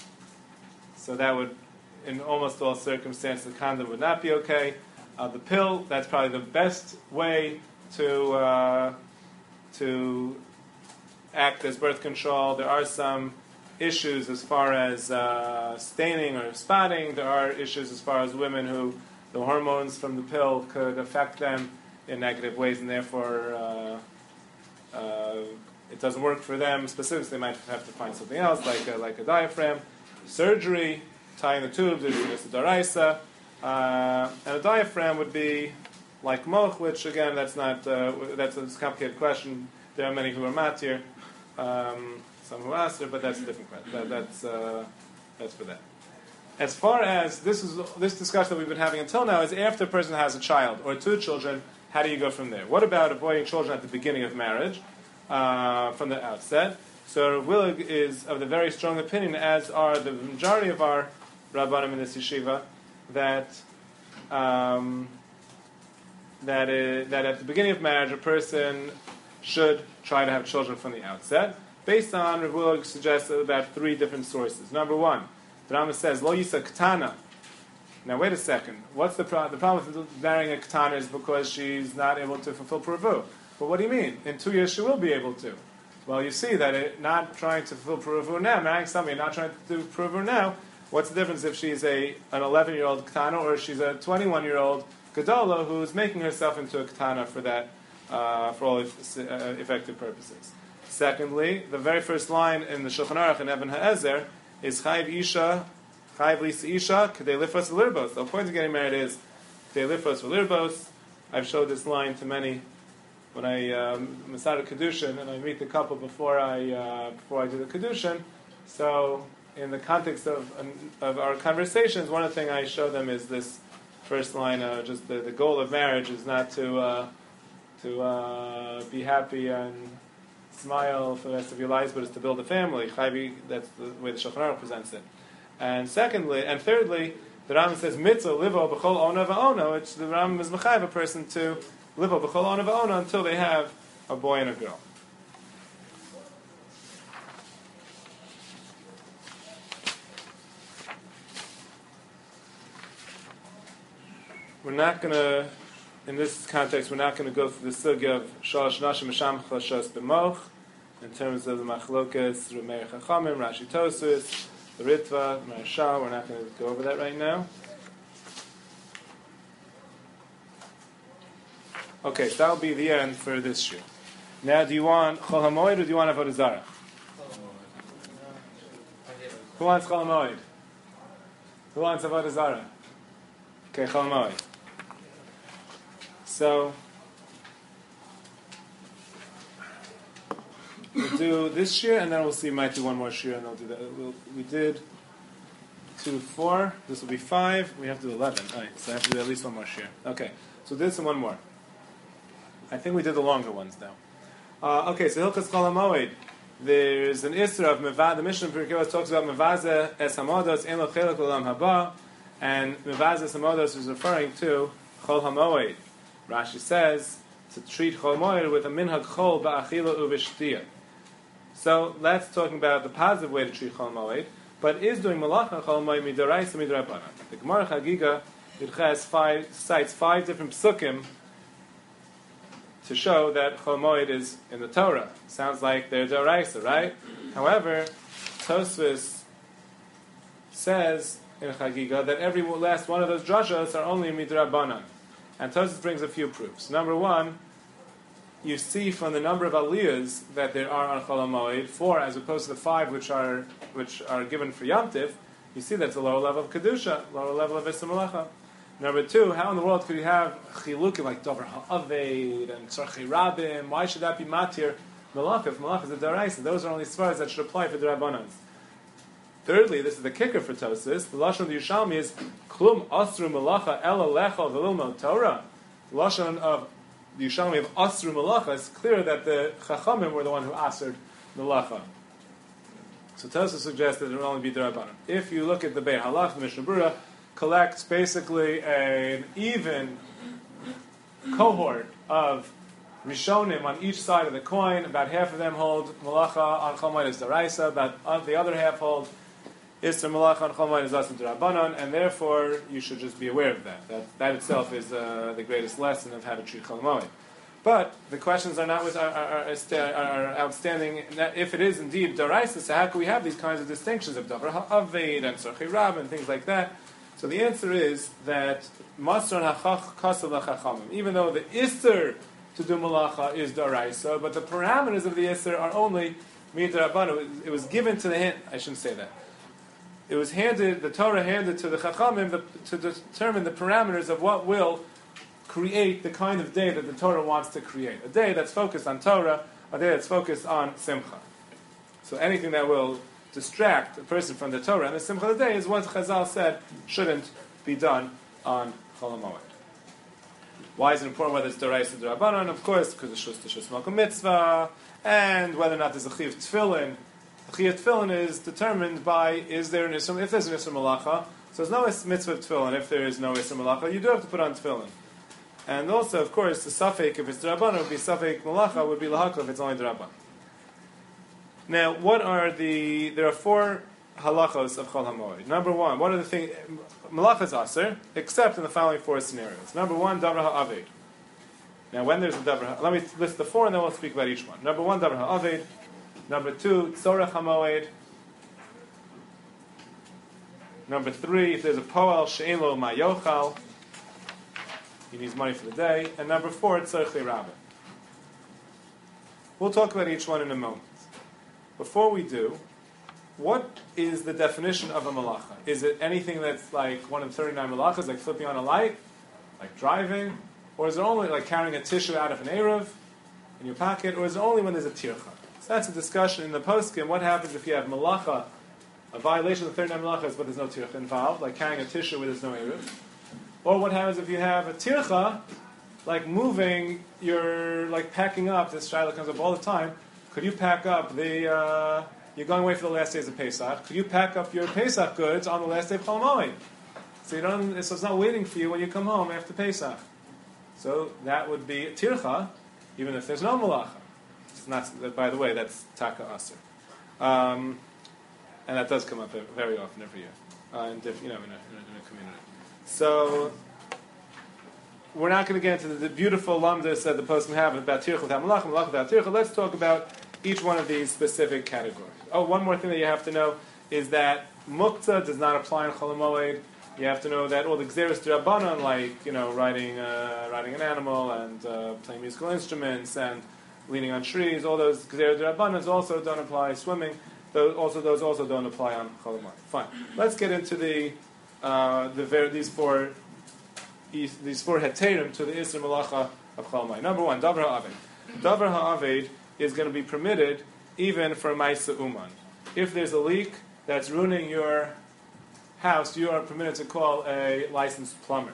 Speaker 1: so that would, in almost all circumstances, the kanda would not be okay. Uh, the pill, that's probably the best way to uh, to act as birth control. There are some issues as far as uh, staining or spotting. There are issues as far as women who the hormones from the pill could affect them in negative ways, and therefore uh, uh, it doesn't work for them. Specifically, they might have to find something else, like a, like a diaphragm. Surgery, tying the tubes, is just a daraisa. Uh, and a diaphragm would be like moch, which again, that's not uh, that's a complicated question. There are many who are matir, um, some who ask it, but that's a different question. That, that's uh, that's for that. As far as this is this discussion that we've been having until now is after a person has a child or two children, how do you go from there? What about avoiding children at the beginning of marriage, uh, from the outset? So Willig is of the very strong opinion, as are the majority of our Rabbanim in this yeshiva, that um, that, is, that at the beginning of marriage a person should try to have children from the outset, based on Rav Willig suggests about three different sources. Number one, the Rambam says lo yisa ketana. Now wait a second. What's the problem? The problem with marrying a ketana is because she's not able to fulfill puravu. But what do you mean? In two years she will be able to. Well, you see that it, not trying to fulfill puravu now, marrying somebody not trying to do puravu now. What's the difference if she's a an eleven-year-old ketana or she's a twenty-one-year-old gedola who's making herself into a ketana for that, uh, for all uh, effective purposes? Secondly, the very first line in the Shulchan Aruch in Even HaEzer is Chayv Isha, Chayv Lisa Isha, Kedei Lifos V'Lirbos. The point of getting married is Kedei Lifos V'Lirbos. I've showed this line to many when I um, Masada Kedushin, and I meet the couple before I uh, before I do the Kedushin. So, in the context of of our conversations, one of the things I show them is this first line. Uh, just the, the goal of marriage is not to uh, to uh, be happy and smile for the rest of your lives, but it's to build a family. Chayvi, that's the way the Shulchan Aruch presents it. And secondly, and thirdly, the Rambam says mitzvah livo b'chol ona va'ona, which the Rambam is mechayev a person to livo b'chol ona va'ona until they have a boy and a girl. We're not going to, in this context, we're not going to go through the sugya of shalosh nashim misham chashos b'moch, in terms of the machlokas, Rameir Chachamim, Rashi Tosus, the Ritva, the Marashal. We're not going to go over that right now. Okay, so that'll be the end for this year. Now, do you want Chol HaMoed or do you want Avodah Zarah? Who wants Chol HaMoed? Who wants Avodah Zarah? Okay, Chol HaMoed. So, we'll do this year, and then we'll see. Might do one more year, and I'll do that. We'll, we did two to four. This will be five. We have to do eleven. All right, so I have to do at least one more year. Okay, so this and one more. I think we did the longer ones now. Uh, okay, so Hilchas Chol HaMoed. There's an Isra of Mevad. The Mishnah Pirkei talks about Mevaze es Hamodos en lo chelek l'olam haba, and Mevaze es Hamodos is referring to Chol HaMoed. Rashi says to treat Chol HaMoed with a minhag chol ba'achila uv'shtiyah. So that's talking about the positive way to treat Chol HaMoed, but is doing malacha Chol HaMoed midaraisa midrabanan. The Gemara Chagiga it has five cites five different psukim to show that Chol HaMoed is in the Torah. Sounds like they're daraisa, right? However, Tosfos says in Chagiga that every last one of those drashos are only midrabanan, and Tosfos brings a few proofs. Number one, you see from the number of aliyahs that there are on Chol HaMoed, four as opposed to the five which are which are given for Yom Tiv, you see that's a lower level of Kedusha, lower level of Isra Malacha. Number two, how in the world could you have chilukim like Dover Ha'aved and Tzarchei Rabim? Why should that be matir Malacha? If Malacha is a daraisa, those are only svaras that should apply for the Rabbanans. Thirdly, this is the kicker for Tosfos. The Lashon of the Yerushalmi is Klum Asru Malacha Ela Lecha V'Lilmod Torah. The Lashon of the Yerushalmi of Asru Malacha is clear that the Chachamim were the one who asred Malacha. So Tosfos suggests that it will only be Darabanan. If you look at the Beit Halach, the Mishnah Berurah collects basically an even cohort of Rishonim on each side of the coin. About half of them hold Malacha on Chol Moed is Daraisa, about uh, the other half hold Isser Malacha on Chol Moed is Asim D'Rabbanan, and therefore you should just be aware of that. That, that itself is uh, the greatest lesson of how to treat Chol Moed. But the questions are not with, are, are, are, are outstanding. That if it is indeed Daraisa, so how can we have these kinds of distinctions of Davar Ha'avid and Tzorchei Rab and things like that? So the answer is that Masron Hachach Kasav L'Chachamim, even though the Isser to do Malacha is Daraisa, but the parameters of the Isser are only Midrabban. It was given to the hand. I shouldn't say that. It was handed, the Torah handed to the Chachamim the, to determine the parameters of what will create the kind of day that the Torah wants to create. A day that's focused on Torah, a day that's focused on Simcha. So anything that will distract a person from the Torah and the Simcha of the day is what Chazal said shouldn't be done on Chol HaMoed. Why is it important whether it's D'Oraisa or D'Rabbanan? Of course, because it's Shus T'Shus Malkum Mitzvah, and whether or not there's a Chiyuv Tefillin. The Chiyuv Tefillin is determined by, is there an Isser, if there's an Isser Malacha, so there's no Mitzvah of Tefillin. If there is no Isser Malacha, you do have to put on Tefillin. And also, of course, the Safek, if it's D'Rabbanan, would be Safek Malacha, would be Lahakla if it's only D'Rabbanan. Now, what are the, there are four halachos of Chol HaMoed. Number one, what are the things, Malacha is Aser, except in the following four scenarios. Number one, Davar Ha'avid. Now, when there's a Davar Ha'avid, let me list the four and then we'll speak about each one. Number one, Davar Ha'avid. Number two, Tzorech HaMoed. Number three, if there's a Poel She'en Lo Ma'yochal, he needs money for the day. And number four, Tzorchei Rabba. We'll talk about each one in a moment. Before we do, what is the definition of a malacha? Is it anything that's like one of the thirty-nine malachas, like flipping on a light, like driving? Or is it only like carrying a tissue out of an Eruv in your pocket? Or is it only when there's a tircha? So that's a discussion in the poskim. What happens if you have malacha, a violation of the thirty-nine malachas, but there's no tircha involved, like carrying a tissue where there's no Eruv? Or what happens if you have a tircha, like moving, you're like packing up, this shiloh comes up all the time, could you pack up the, uh, you're going away for the last days of Pesach, could you pack up your Pesach goods on the last day of Chol HaMoed? So you don't, so it's not waiting for you when you come home after Pesach. So that would be a tircha, even if there's no malacha. It's not, by the way, that's taka aser. Um, and that does come up very often every year, uh, in, diff, you know, in a, in, a, in a community. So we're not going to get into the, the beautiful lamdas that the poskim have about tircha without malacha, malacha without tircha. Let's talk about each one of these specific categories. Oh, one more thing that you have to know is that muktzah does not apply in Chol HaMoed. You have to know that all the gzeros d'Rabbanan, like you know, riding uh, riding an animal and uh, playing musical instruments and leaning on trees, all those gzeros d'Rabbanan also don't apply. Swimming, those also those also don't apply on Chol HaMoed. Fine. Let's get into the uh, the ver- these four these four heterim to the Isser Malacha of Chol HaMoed. Number one, Davar Ha'avid. Davar Ha'avid is going to be permitted even for Maisa Uman. If there's a leak that's ruining your house, you are permitted to call a licensed plumber.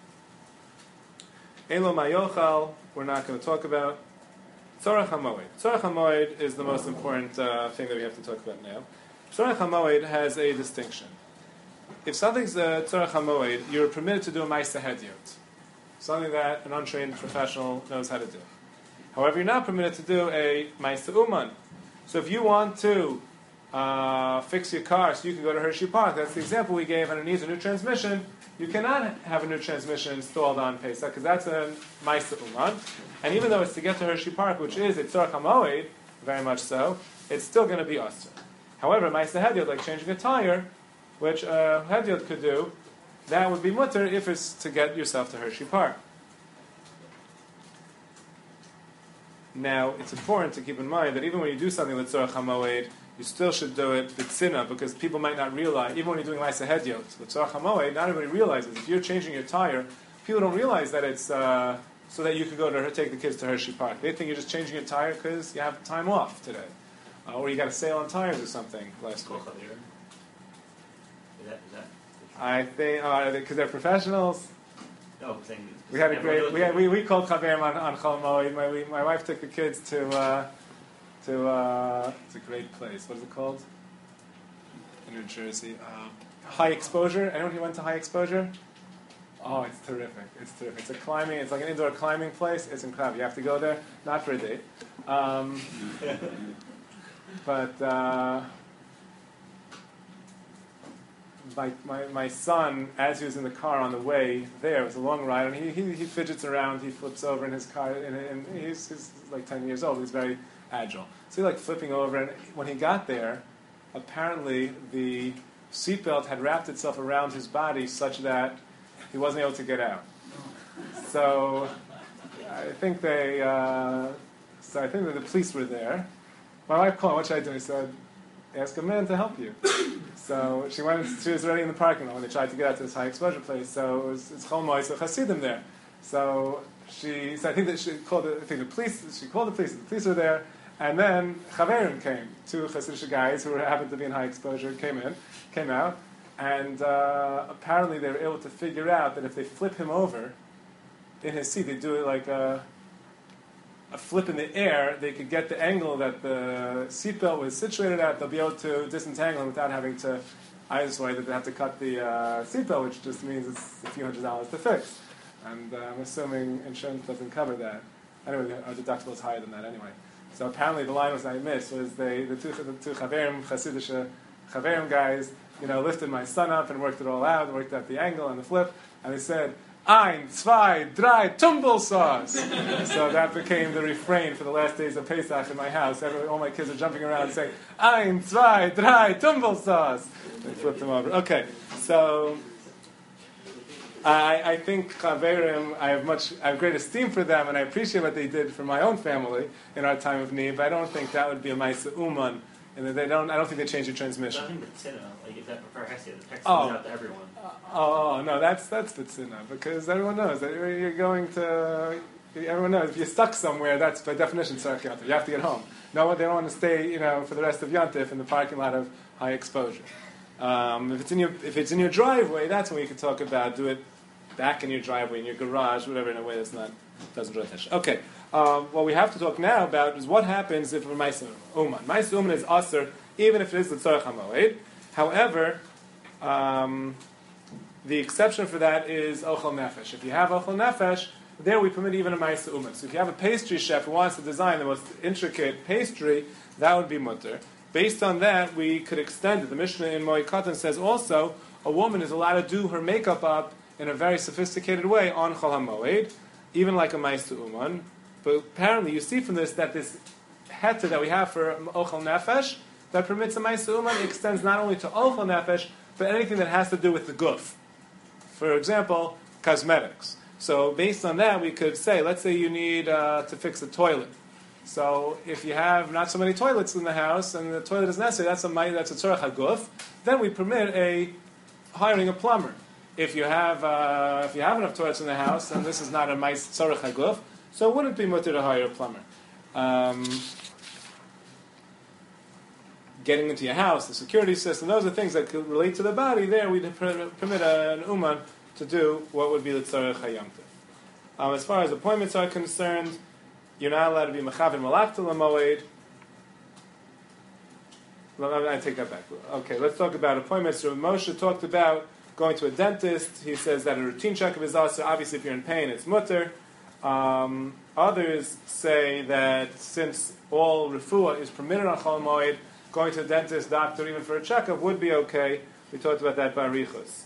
Speaker 1: Elo Mayochal, we're not going to talk about. Tzorech HaMoed. Tzorech HaMoed is the most important uh, thing that we have to talk about now. Tzorech HaMoed has a distinction. If something's a Tzorech HaMoed, you're permitted to do a Maisa Hediot, something that an untrained professional knows how to do. However, you're not permitted to do a Maisa Uman. So if you want to uh, fix your car so you can go to Hershey Park, that's the example we gave, and it needs a new transmission, you cannot have a new transmission installed on Pesach, because that's a Maisa Uman. And even though it's to get to Hershey Park, which is a Tzorech HaMoed, very much so, it's still going to be Asr. However, Maisa Hediot, like changing a tire, which uh, Hediot could do, that would be mutter if it's to get yourself to Hershey Park. Now, it's important to keep in mind that even when you do something with Tzorech HaMoed, you still should do it b'tzina, because people might not realize, even when you're doing Maisa Hediot, with Tzorech HaMoed, not everybody realizes, if you're changing your tire, people don't realize that it's uh, so that you could go to her, take the kids to Hershey Park. They think you're just changing your tire because you have time off today. Uh, or you got a sale on tires or something last week.
Speaker 5: Is that, is that
Speaker 1: I think, because uh, they're professionals.
Speaker 5: No, I'm saying
Speaker 1: We had a great. We had, we, we called Chaverim on, on Chol HaMoed. My we, my wife took the kids to uh, to uh, it's a great place. What is it called? In New Jersey, uh, High Exposure. Anyone who went to High Exposure? Oh, it's terrific. It's terrific. It's a climbing, it's like an indoor climbing place. It's incredible. You have to go there, not for a date. Um, but uh, my, my, my son, as he was in the car on the way there, it was a long ride, and he, he, he fidgets around, he flips over in his car, and, and he's, he's like ten years old. He's very agile. So he like flipping over, and when he got there, apparently the seatbelt had wrapped itself around his body such that he wasn't able to get out. So I think they, uh, so I think that the police were there. My wife called, what should I do? I said, ask a man to help you. So she went, she was already in the parking lot when they tried to get out to this high exposure place. So it was, it's Chol Moed, so Hasidim there. So she, so I think that she called the, I think the police, she called the police, the police were there. And then Chaverim came, two Hasidic guys who happened to be in high exposure, came in, came out, and uh, apparently they were able to figure out that if they flip him over in his seat, they do it like a, a flip in the air, they could get the angle that the seatbelt was situated at, they'll be able to disentangle him without having to, I just worry that they have to cut the uh, seatbelt, which just means it's a few hundred dollars to fix. And uh, I'm assuming insurance doesn't cover that. Anyway, our deductible is higher than that anyway. So apparently the line was I missed was they the two the two Chaverim Chassidish Chaverim guys, you know, lifted my son up and worked it all out, worked out the angle and the flip, and they said, Ein, zwei, drei, tumble sauce. So that became the refrain for the last days of Pesach in my house. Every, all my kids are jumping around saying, Ein, zwei, drei, tumble sauce. They flipped them over. Okay, so I, I think Chaverim, I have much, I have great esteem for them, and I appreciate what they did for my own family in our time of need. But I don't think that would be a Maisa Uman, and that they don't. I don't think they changed the transmission.
Speaker 5: Nothing but Tzina. Like if that prefer Hesed, the text
Speaker 1: Oh.
Speaker 5: goes out to everyone.
Speaker 1: Uh, oh, oh, no, that's that's the tzina, because everyone knows that you're, you're going to. Everyone knows if you're stuck somewhere, that's by definition tzarech yantif. You have to get home. No, they don't want to stay, you know, for the rest of yantif in the parking lot of high exposure. Um, if it's in your if it's in your driveway, that's when we can talk about do it back in your driveway, in your garage, whatever, in a way that's not doesn't draw attention. Okay, um, what we have to talk now about is what happens if a ma'aser uman. Ma'aser uman is aser, even if it is the tzarech hamoed. However, um, the exception for that is ochel nefesh. If you have ochel nefesh, there we permit even a ma'aser uman. So if you have a pastry chef who wants to design the most intricate pastry, that would be mutter. Based on that, we could extend it. The Mishnah in Moed Katan says also a woman is allowed to do her makeup up in a very sophisticated way on Chol HaMoed, even like a Ma'aser Uman. But apparently you see from this that this heta that we have for Ochel Nefesh, that permits a Ma'aser Uman, extends not only to Ochel Nefesh, but anything that has to do with the guf. For example, cosmetics. So based on that, we could say, let's say you need uh, to fix a toilet. So if you have not so many toilets in the house, and the toilet is necessary, that's a that's a tzorech haguf, then we permit a hiring a plumber. If you have uh, if you have enough toilets in the house, and this is not a mais tzorech haguf, so it wouldn't be mutter to hire a plumber. Um, getting into your house, the security system, those are things that could relate to the body. There, we permit an uman to do what would be the tzorech hayamtiv. Um, as far as appointments are concerned, you're not allowed to be mechaven malach to lamoed. I take that back. Okay, let's talk about appointments. So Moshe talked about going to a dentist. He says that a routine checkup is also, obviously if you're in pain, it's mutter. Um, others say that since all refuah is permitted on Chol Moed, going to a dentist, doctor, even for a checkup would be okay. We talked about that by Arichos.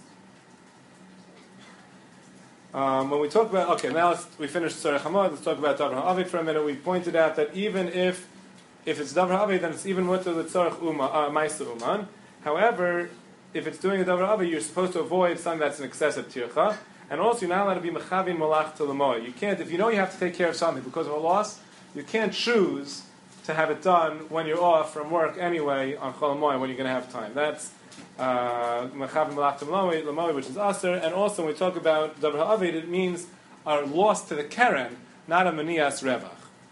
Speaker 1: Um, when we talk about, okay, now let's, we finished Tzorech HaMoed, let's talk about Davar HaAved for a minute. We pointed out that even if if it's Davar HaAved, then it's even mutter the Tzorech Ma'aser Uman. However, if it's doing a Davar HaAved, you're supposed to avoid something that's an excessive tircha, and also you're not allowed to be mechavin malach to l'moed. You can't, if you know you have to take care of something because of a loss, you can't choose to have it done when you're off from work anyway on Chol HaMoed when you're going to have time. That's mechavin malach to l'moed, which is aser, and also when we talk about Davar HaAved, it means a loss to the keren, not a manias revach.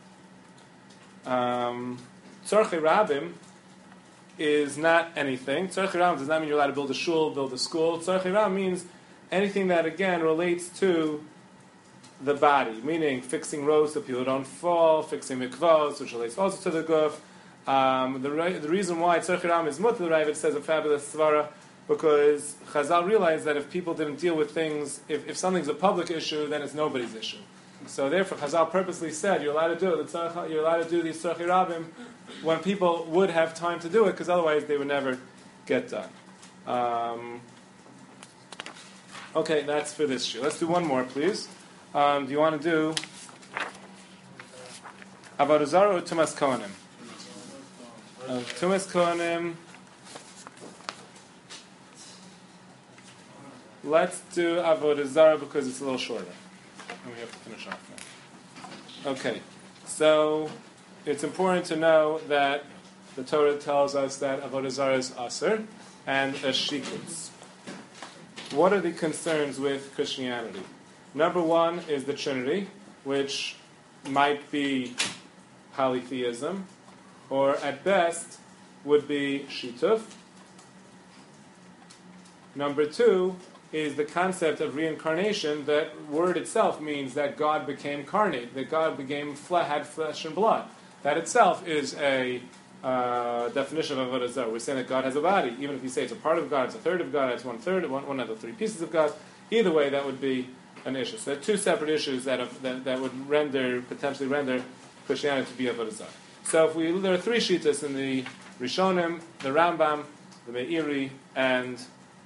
Speaker 1: Um, Tzorchei Rabim is not anything. Tzorchei Rabim does not mean you're allowed to build a shul, build a school. Tzorchei Rabim means anything that, again, relates to the body, meaning fixing roads so people don't fall, fixing mikvahs, which relates also to the guf. Um, the, the reason why Tzorchei Rabim is mutter, the Ravid says a fabulous svara, because Chazal realized that if people didn't deal with things, if, if something's a public issue, then it's nobody's issue. So therefore, Chazal purposely said, you're allowed to do it, you're allowed to do these Tzarchi Rabim when people would have time to do it, because otherwise they would never get done. Um, okay, that's for this year. Let's do one more, please. Um, do you want to do Avodah Zarah or Tumas Kohanim? Uh, Tumas Kohanim. Let's do Avodah Zarah because it's a little shorter. And we have to finish off now. Okay, so it's important to know that the Torah tells us that Avodah Zarah is Asr and a Shikutz. What are the concerns with Christianity? Number one is the Trinity, which might be polytheism, or at best would be Shituf. Number two is the concept of reincarnation. That word itself means that God became carnate, that God became fle- had flesh and blood. That itself is a uh, definition of Avodah Zarah. We're saying that God has a body. Even if you say it's a part of God, it's a third of God, it's one third, one, one of the three pieces of God. Either way, that would be an issue. So there are two separate issues that, have, that, that would render, potentially render Christianity to be Avodah Zarah. So if we, there are three shittas in the Rishonim, the Rambam, the Meiri, and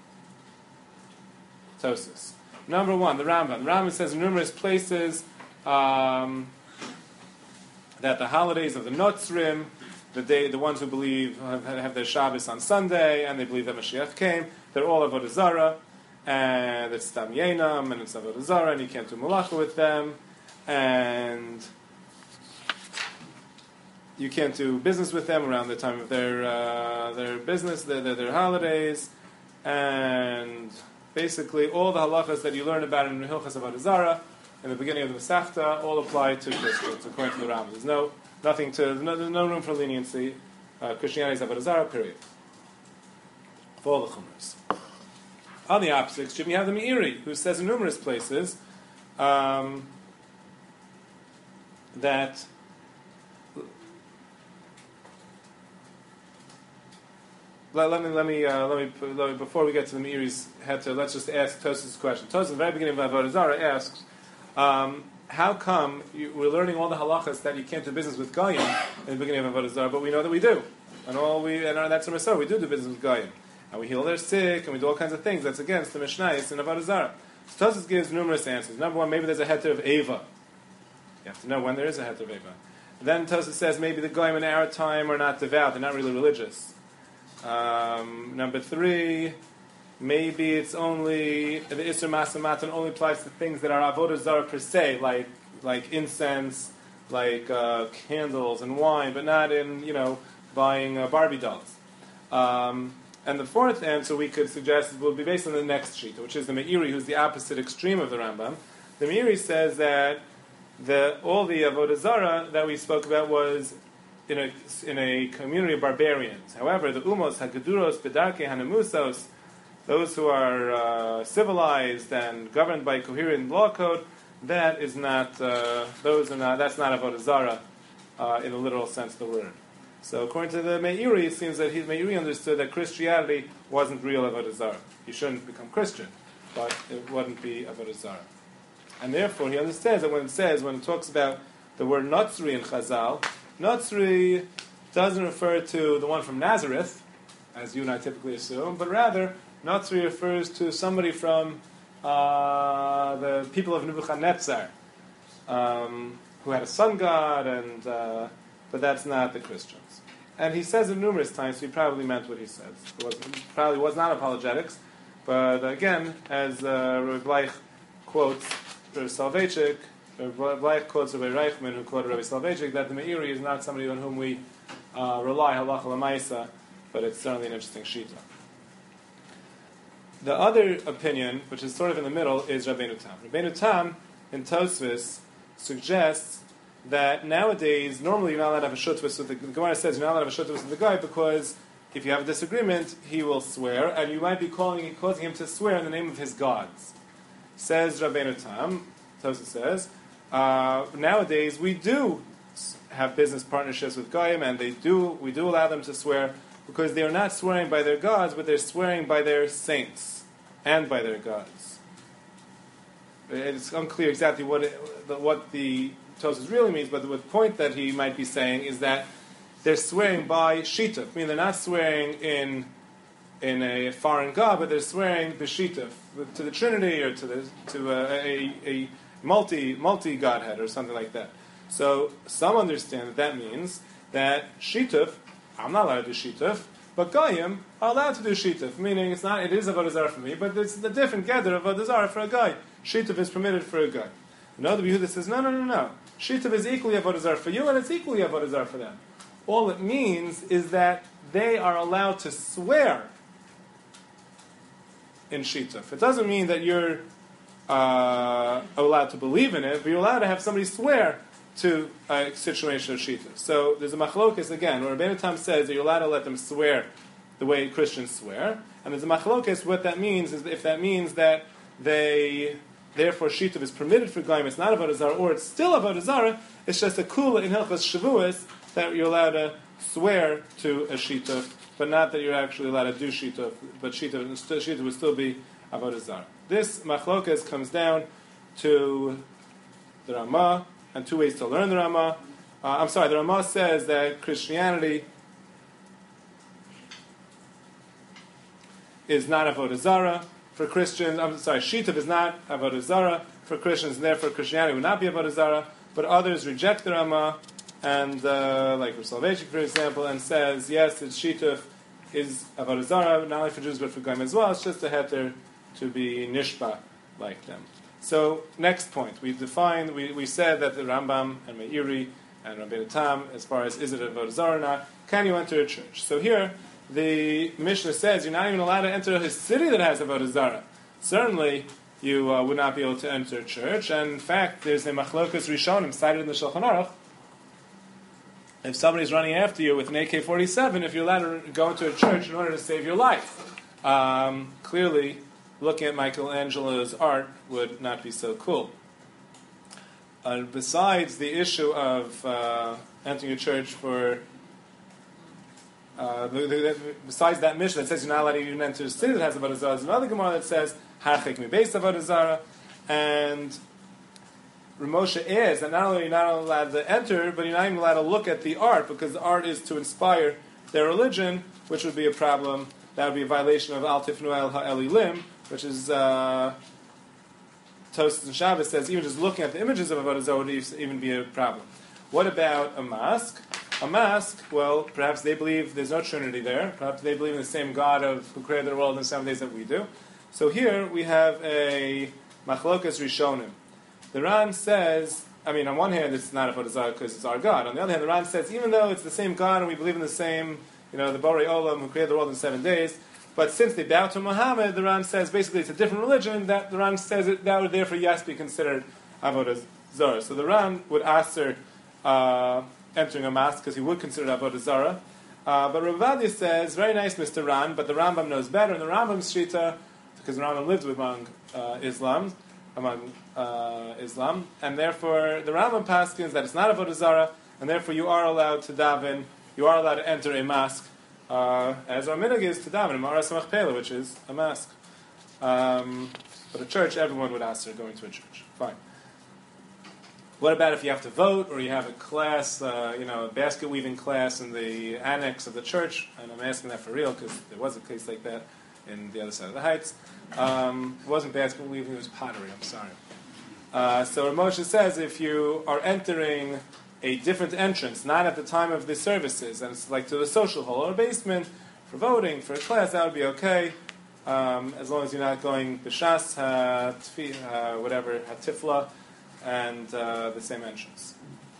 Speaker 1: Tosfos. Number one, the Rambam. The Rambam says in numerous places um, that the holidays of the Notzrim, the day, the ones who believe have, have their Shabbos on Sunday, and they believe that Mashiach came, they're all Avodah Zarah, and it's Tam Yenam, and it's Avodah Zarah, and you can't do Malacha with them, and you can't do business with them around the time of their uh, their business, their, their, their holidays, and basically all the halachas that you learn about in Hilchas Avodah Zarah in the beginning of the Masechta all apply to Christians, according to the Rambam. There's no nothing to no, there's no room for leniency. Uh, Christianity is Avodah Zarah, period. For all the chumras. On the opposite extreme, you have the Meiri, who says in numerous places um, that Let, let me let me uh, let me let me before we get to the Meiri's head to let's just ask Tosfos a question. Tosfos, at the very beginning of Avodah Zarah, asks, um, "How come you, we're learning all the halachas that you can't do business with Goyim in the beginning of Avodah Zarah, but we know that we do, and all we and our, that's a Masor, we do do business with Goyim, and we heal their sick, and we do all kinds of things that's against the Mishnayos in Avodah Zarah." So Tosfos gives numerous answers. Number one, maybe there's a heter of Eva. You have to know when there is a heter of Eva. Then Tosfos says maybe the Goyim in our time are not devout; they're not really religious. Um, number three, maybe it's only the Isser Masamatan only applies to things that are Avodah Zarah per se, like like incense, like uh, candles and wine, but not in you know buying uh, Barbie dolls. Um, and the fourth answer we could suggest would be based on the next sheet, which is the Meiri, who's the opposite extreme of the Rambam. The Meiri says that the all the Avodah Zarah that we spoke about was in a in a community of barbarians. However, the Umos, Hageduros, Bedarke, Hanemusos, those who are uh, civilized and governed by coherent law code, that is not uh, those are not that's not Avodah Zarah uh, in the literal sense of the word. So, according to the Meiri, it seems that he, Meiri understood that Christianity wasn't real Avodah Zarah. You shouldn't become Christian, but it wouldn't be Avodah Zarah. And therefore, he understands that when it says, when it talks about the word Notzri in Chazal, Notzri doesn't refer to the one from Nazareth, as you and I typically assume, but rather, Notzri refers to somebody from uh, the people of Nebuchadnezzar, um, who had a sun god, and uh, but that's not the Christians. And he says it numerous times, so he probably meant what he says. It was, probably was not apologetics, but again, as uh, Rabbi Bleich quotes Rabbi Soloveitchik, Rabbi Bleich quotes Rabbi Reichman, who quoted Rabbi Soloveitchik, that the Meiri is not somebody on whom we uh, rely halacha l'maisa, but it's certainly an interesting shita. The other opinion, which is sort of in the middle, is Rabbeinu Tam. Rabbeinu Tam, in Tosfos, suggests that nowadays, normally you're not allowed to have a shutvis with the, the Gemara says you're not allowed to have a shutvis with the guy because if you have a disagreement, he will swear, and you might be calling, causing him to swear in the name of his gods. Says Rabbeinu Tam, Tosfos says, uh, nowadays we do have business partnerships with Goyim, and they do we do allow them to swear, because they are not swearing by their gods, but they're swearing by their saints and by their gods. It's unclear exactly what it, what the Tosfos really means, but the point that he might be saying is that they're swearing by Shituf. I mean, they're not swearing in in a foreign god, but they're swearing b'Shituf, to the Trinity or to the to a, a, a multi multi godhead or something like that. So some understand that that means that Shituf, I'm not allowed to do Shituf, but Goyim are allowed to do Shituf, meaning it's not, it is Avodah Zarah for me, but it's the different gather of Avodah Zarah for a guy. Shituf is permitted for a guy. Another Yehuda says, no, no, no, no. Shituf is equally Avodah Zarah for you, and it's equally Avodah Zarah for them. All it means is that they are allowed to swear in Shituf. It doesn't mean that you're uh, allowed to believe in it, but you're allowed to have somebody swear to a situation of Shituf. So there's a machlokes again, where Rabbeinu Tam says that you're allowed to let them swear the way Christians swear, and there's a machlokes. What that means is if that means that they, therefore Shituf is permitted for Goyim, it's not Avodah Zarah, or it's still Avodah Zarah, it's just a kula in Hilchos Shavuos that you're allowed to swear to a Shituf, but not that you're actually allowed to do Shituf, but Shituf, Shituf would still be Avodah Zarah. This machlokes comes down to the Ramah, and two ways to learn the Ramah. Uh, I'm sorry, the Ramah says that Christianity is not Avodah Zarah. For Christians, I'm sorry, Shituf is not Avodah Zarah. For Christians, and therefore Christianity would not be Avodah Zarah. But others reject the Ramah, and uh, like Rav Soloveitchik, for example, and says, yes, it's Shituf is Avodah Zarah, not only for Jews but for Goyim as well. It's just a heter to be nishba like them. So, next point. We defined, we, we said that the Rambam and Meiri and Rabbeinu Tam, as far as is it Avodah Zarah or not, can you enter a church? So here, the Mishnah says you're not even allowed to enter a city that has Avodah Zarah. Certainly, you uh, would not be able to enter a church, and in fact, there's a Machlokas Rishonim cited in the Shulchan Aruch. If somebody's running after you with an A K forty-seven, if you're allowed to go into a church in order to save your life, um, clearly, looking at Michelangelo's art would not be so cool. Uh, besides the issue of uh, entering a church for, uh, the, the, besides that mission that says you're not allowed to even enter a city that has Avodah Zarah, there's another Gemara that says Harchek mi beis Avodah Zarah, and Ramosha is that not only are you not allowed to enter, but you're not even allowed to look at the art, because the art is to inspire their religion, which would be a problem. That would be a violation of Al Tifnu El Ha'elilim, which is, uh, Tosfos and Shabbos says, even just looking at the images of Avodah Zarah would even be a problem. What about a mosque? A mosque, well, perhaps they believe there's no Trinity there. Perhaps they believe in the same God of who created the world in seven days that we do. So here we have a Machlokas Rishonim. The Ran says, I mean, on one hand, it's not Avodah Zarah because it's our God. On the other hand, the Ran says, even though it's the same God and we believe in the same, you know, the Borei Olam who created the world in seven days, but since they bow to Muhammad, the Ran says basically it's a different religion. That the Ran says it, that would therefore yes be considered Avodah Zarah. So the Ran would answer uh, entering a mosque because he would consider it Avodah Zarah. Uh, but Rav Ovadia says, very nice, Mister Ran, but the Rambam knows better. And the Rambam's Shita, because the Rambam lived among uh, Islam, among uh, Islam, and therefore the Rambam paskins that it's not Avodah Zarah, and therefore you are allowed to daven, you are allowed to enter a mosque, uh, as our minhag is to daven, a Ma'aras Machpelah, which is a mosque. Um, but a church, everyone would ask her going to a church. Fine. What about if you have to vote, or you have a class, uh, you know, a basket weaving class in the annex of the church? And I'm asking that for real because there was a case like that in the other side of the Heights. Um, it wasn't basket weaving; it was pottery. I'm sorry. Uh, so Moshe says if you are entering a different entrance, not at the time of the services, and it's like to the social hall or basement for voting for a class, that would be okay, um, as long as you're not going b'shas ha, tfi, uh, whatever hatifla, and uh, the same entrance.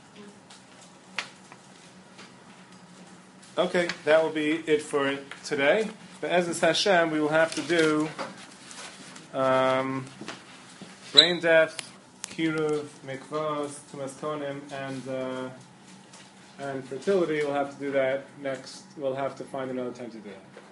Speaker 1: Okay, that will be it for today. But as Hashem, we will have to do um, brain death, kiruv, mikvos, tumas tonim, and uh, and fertility. We'll have to do that next. We'll have to find another time to do that.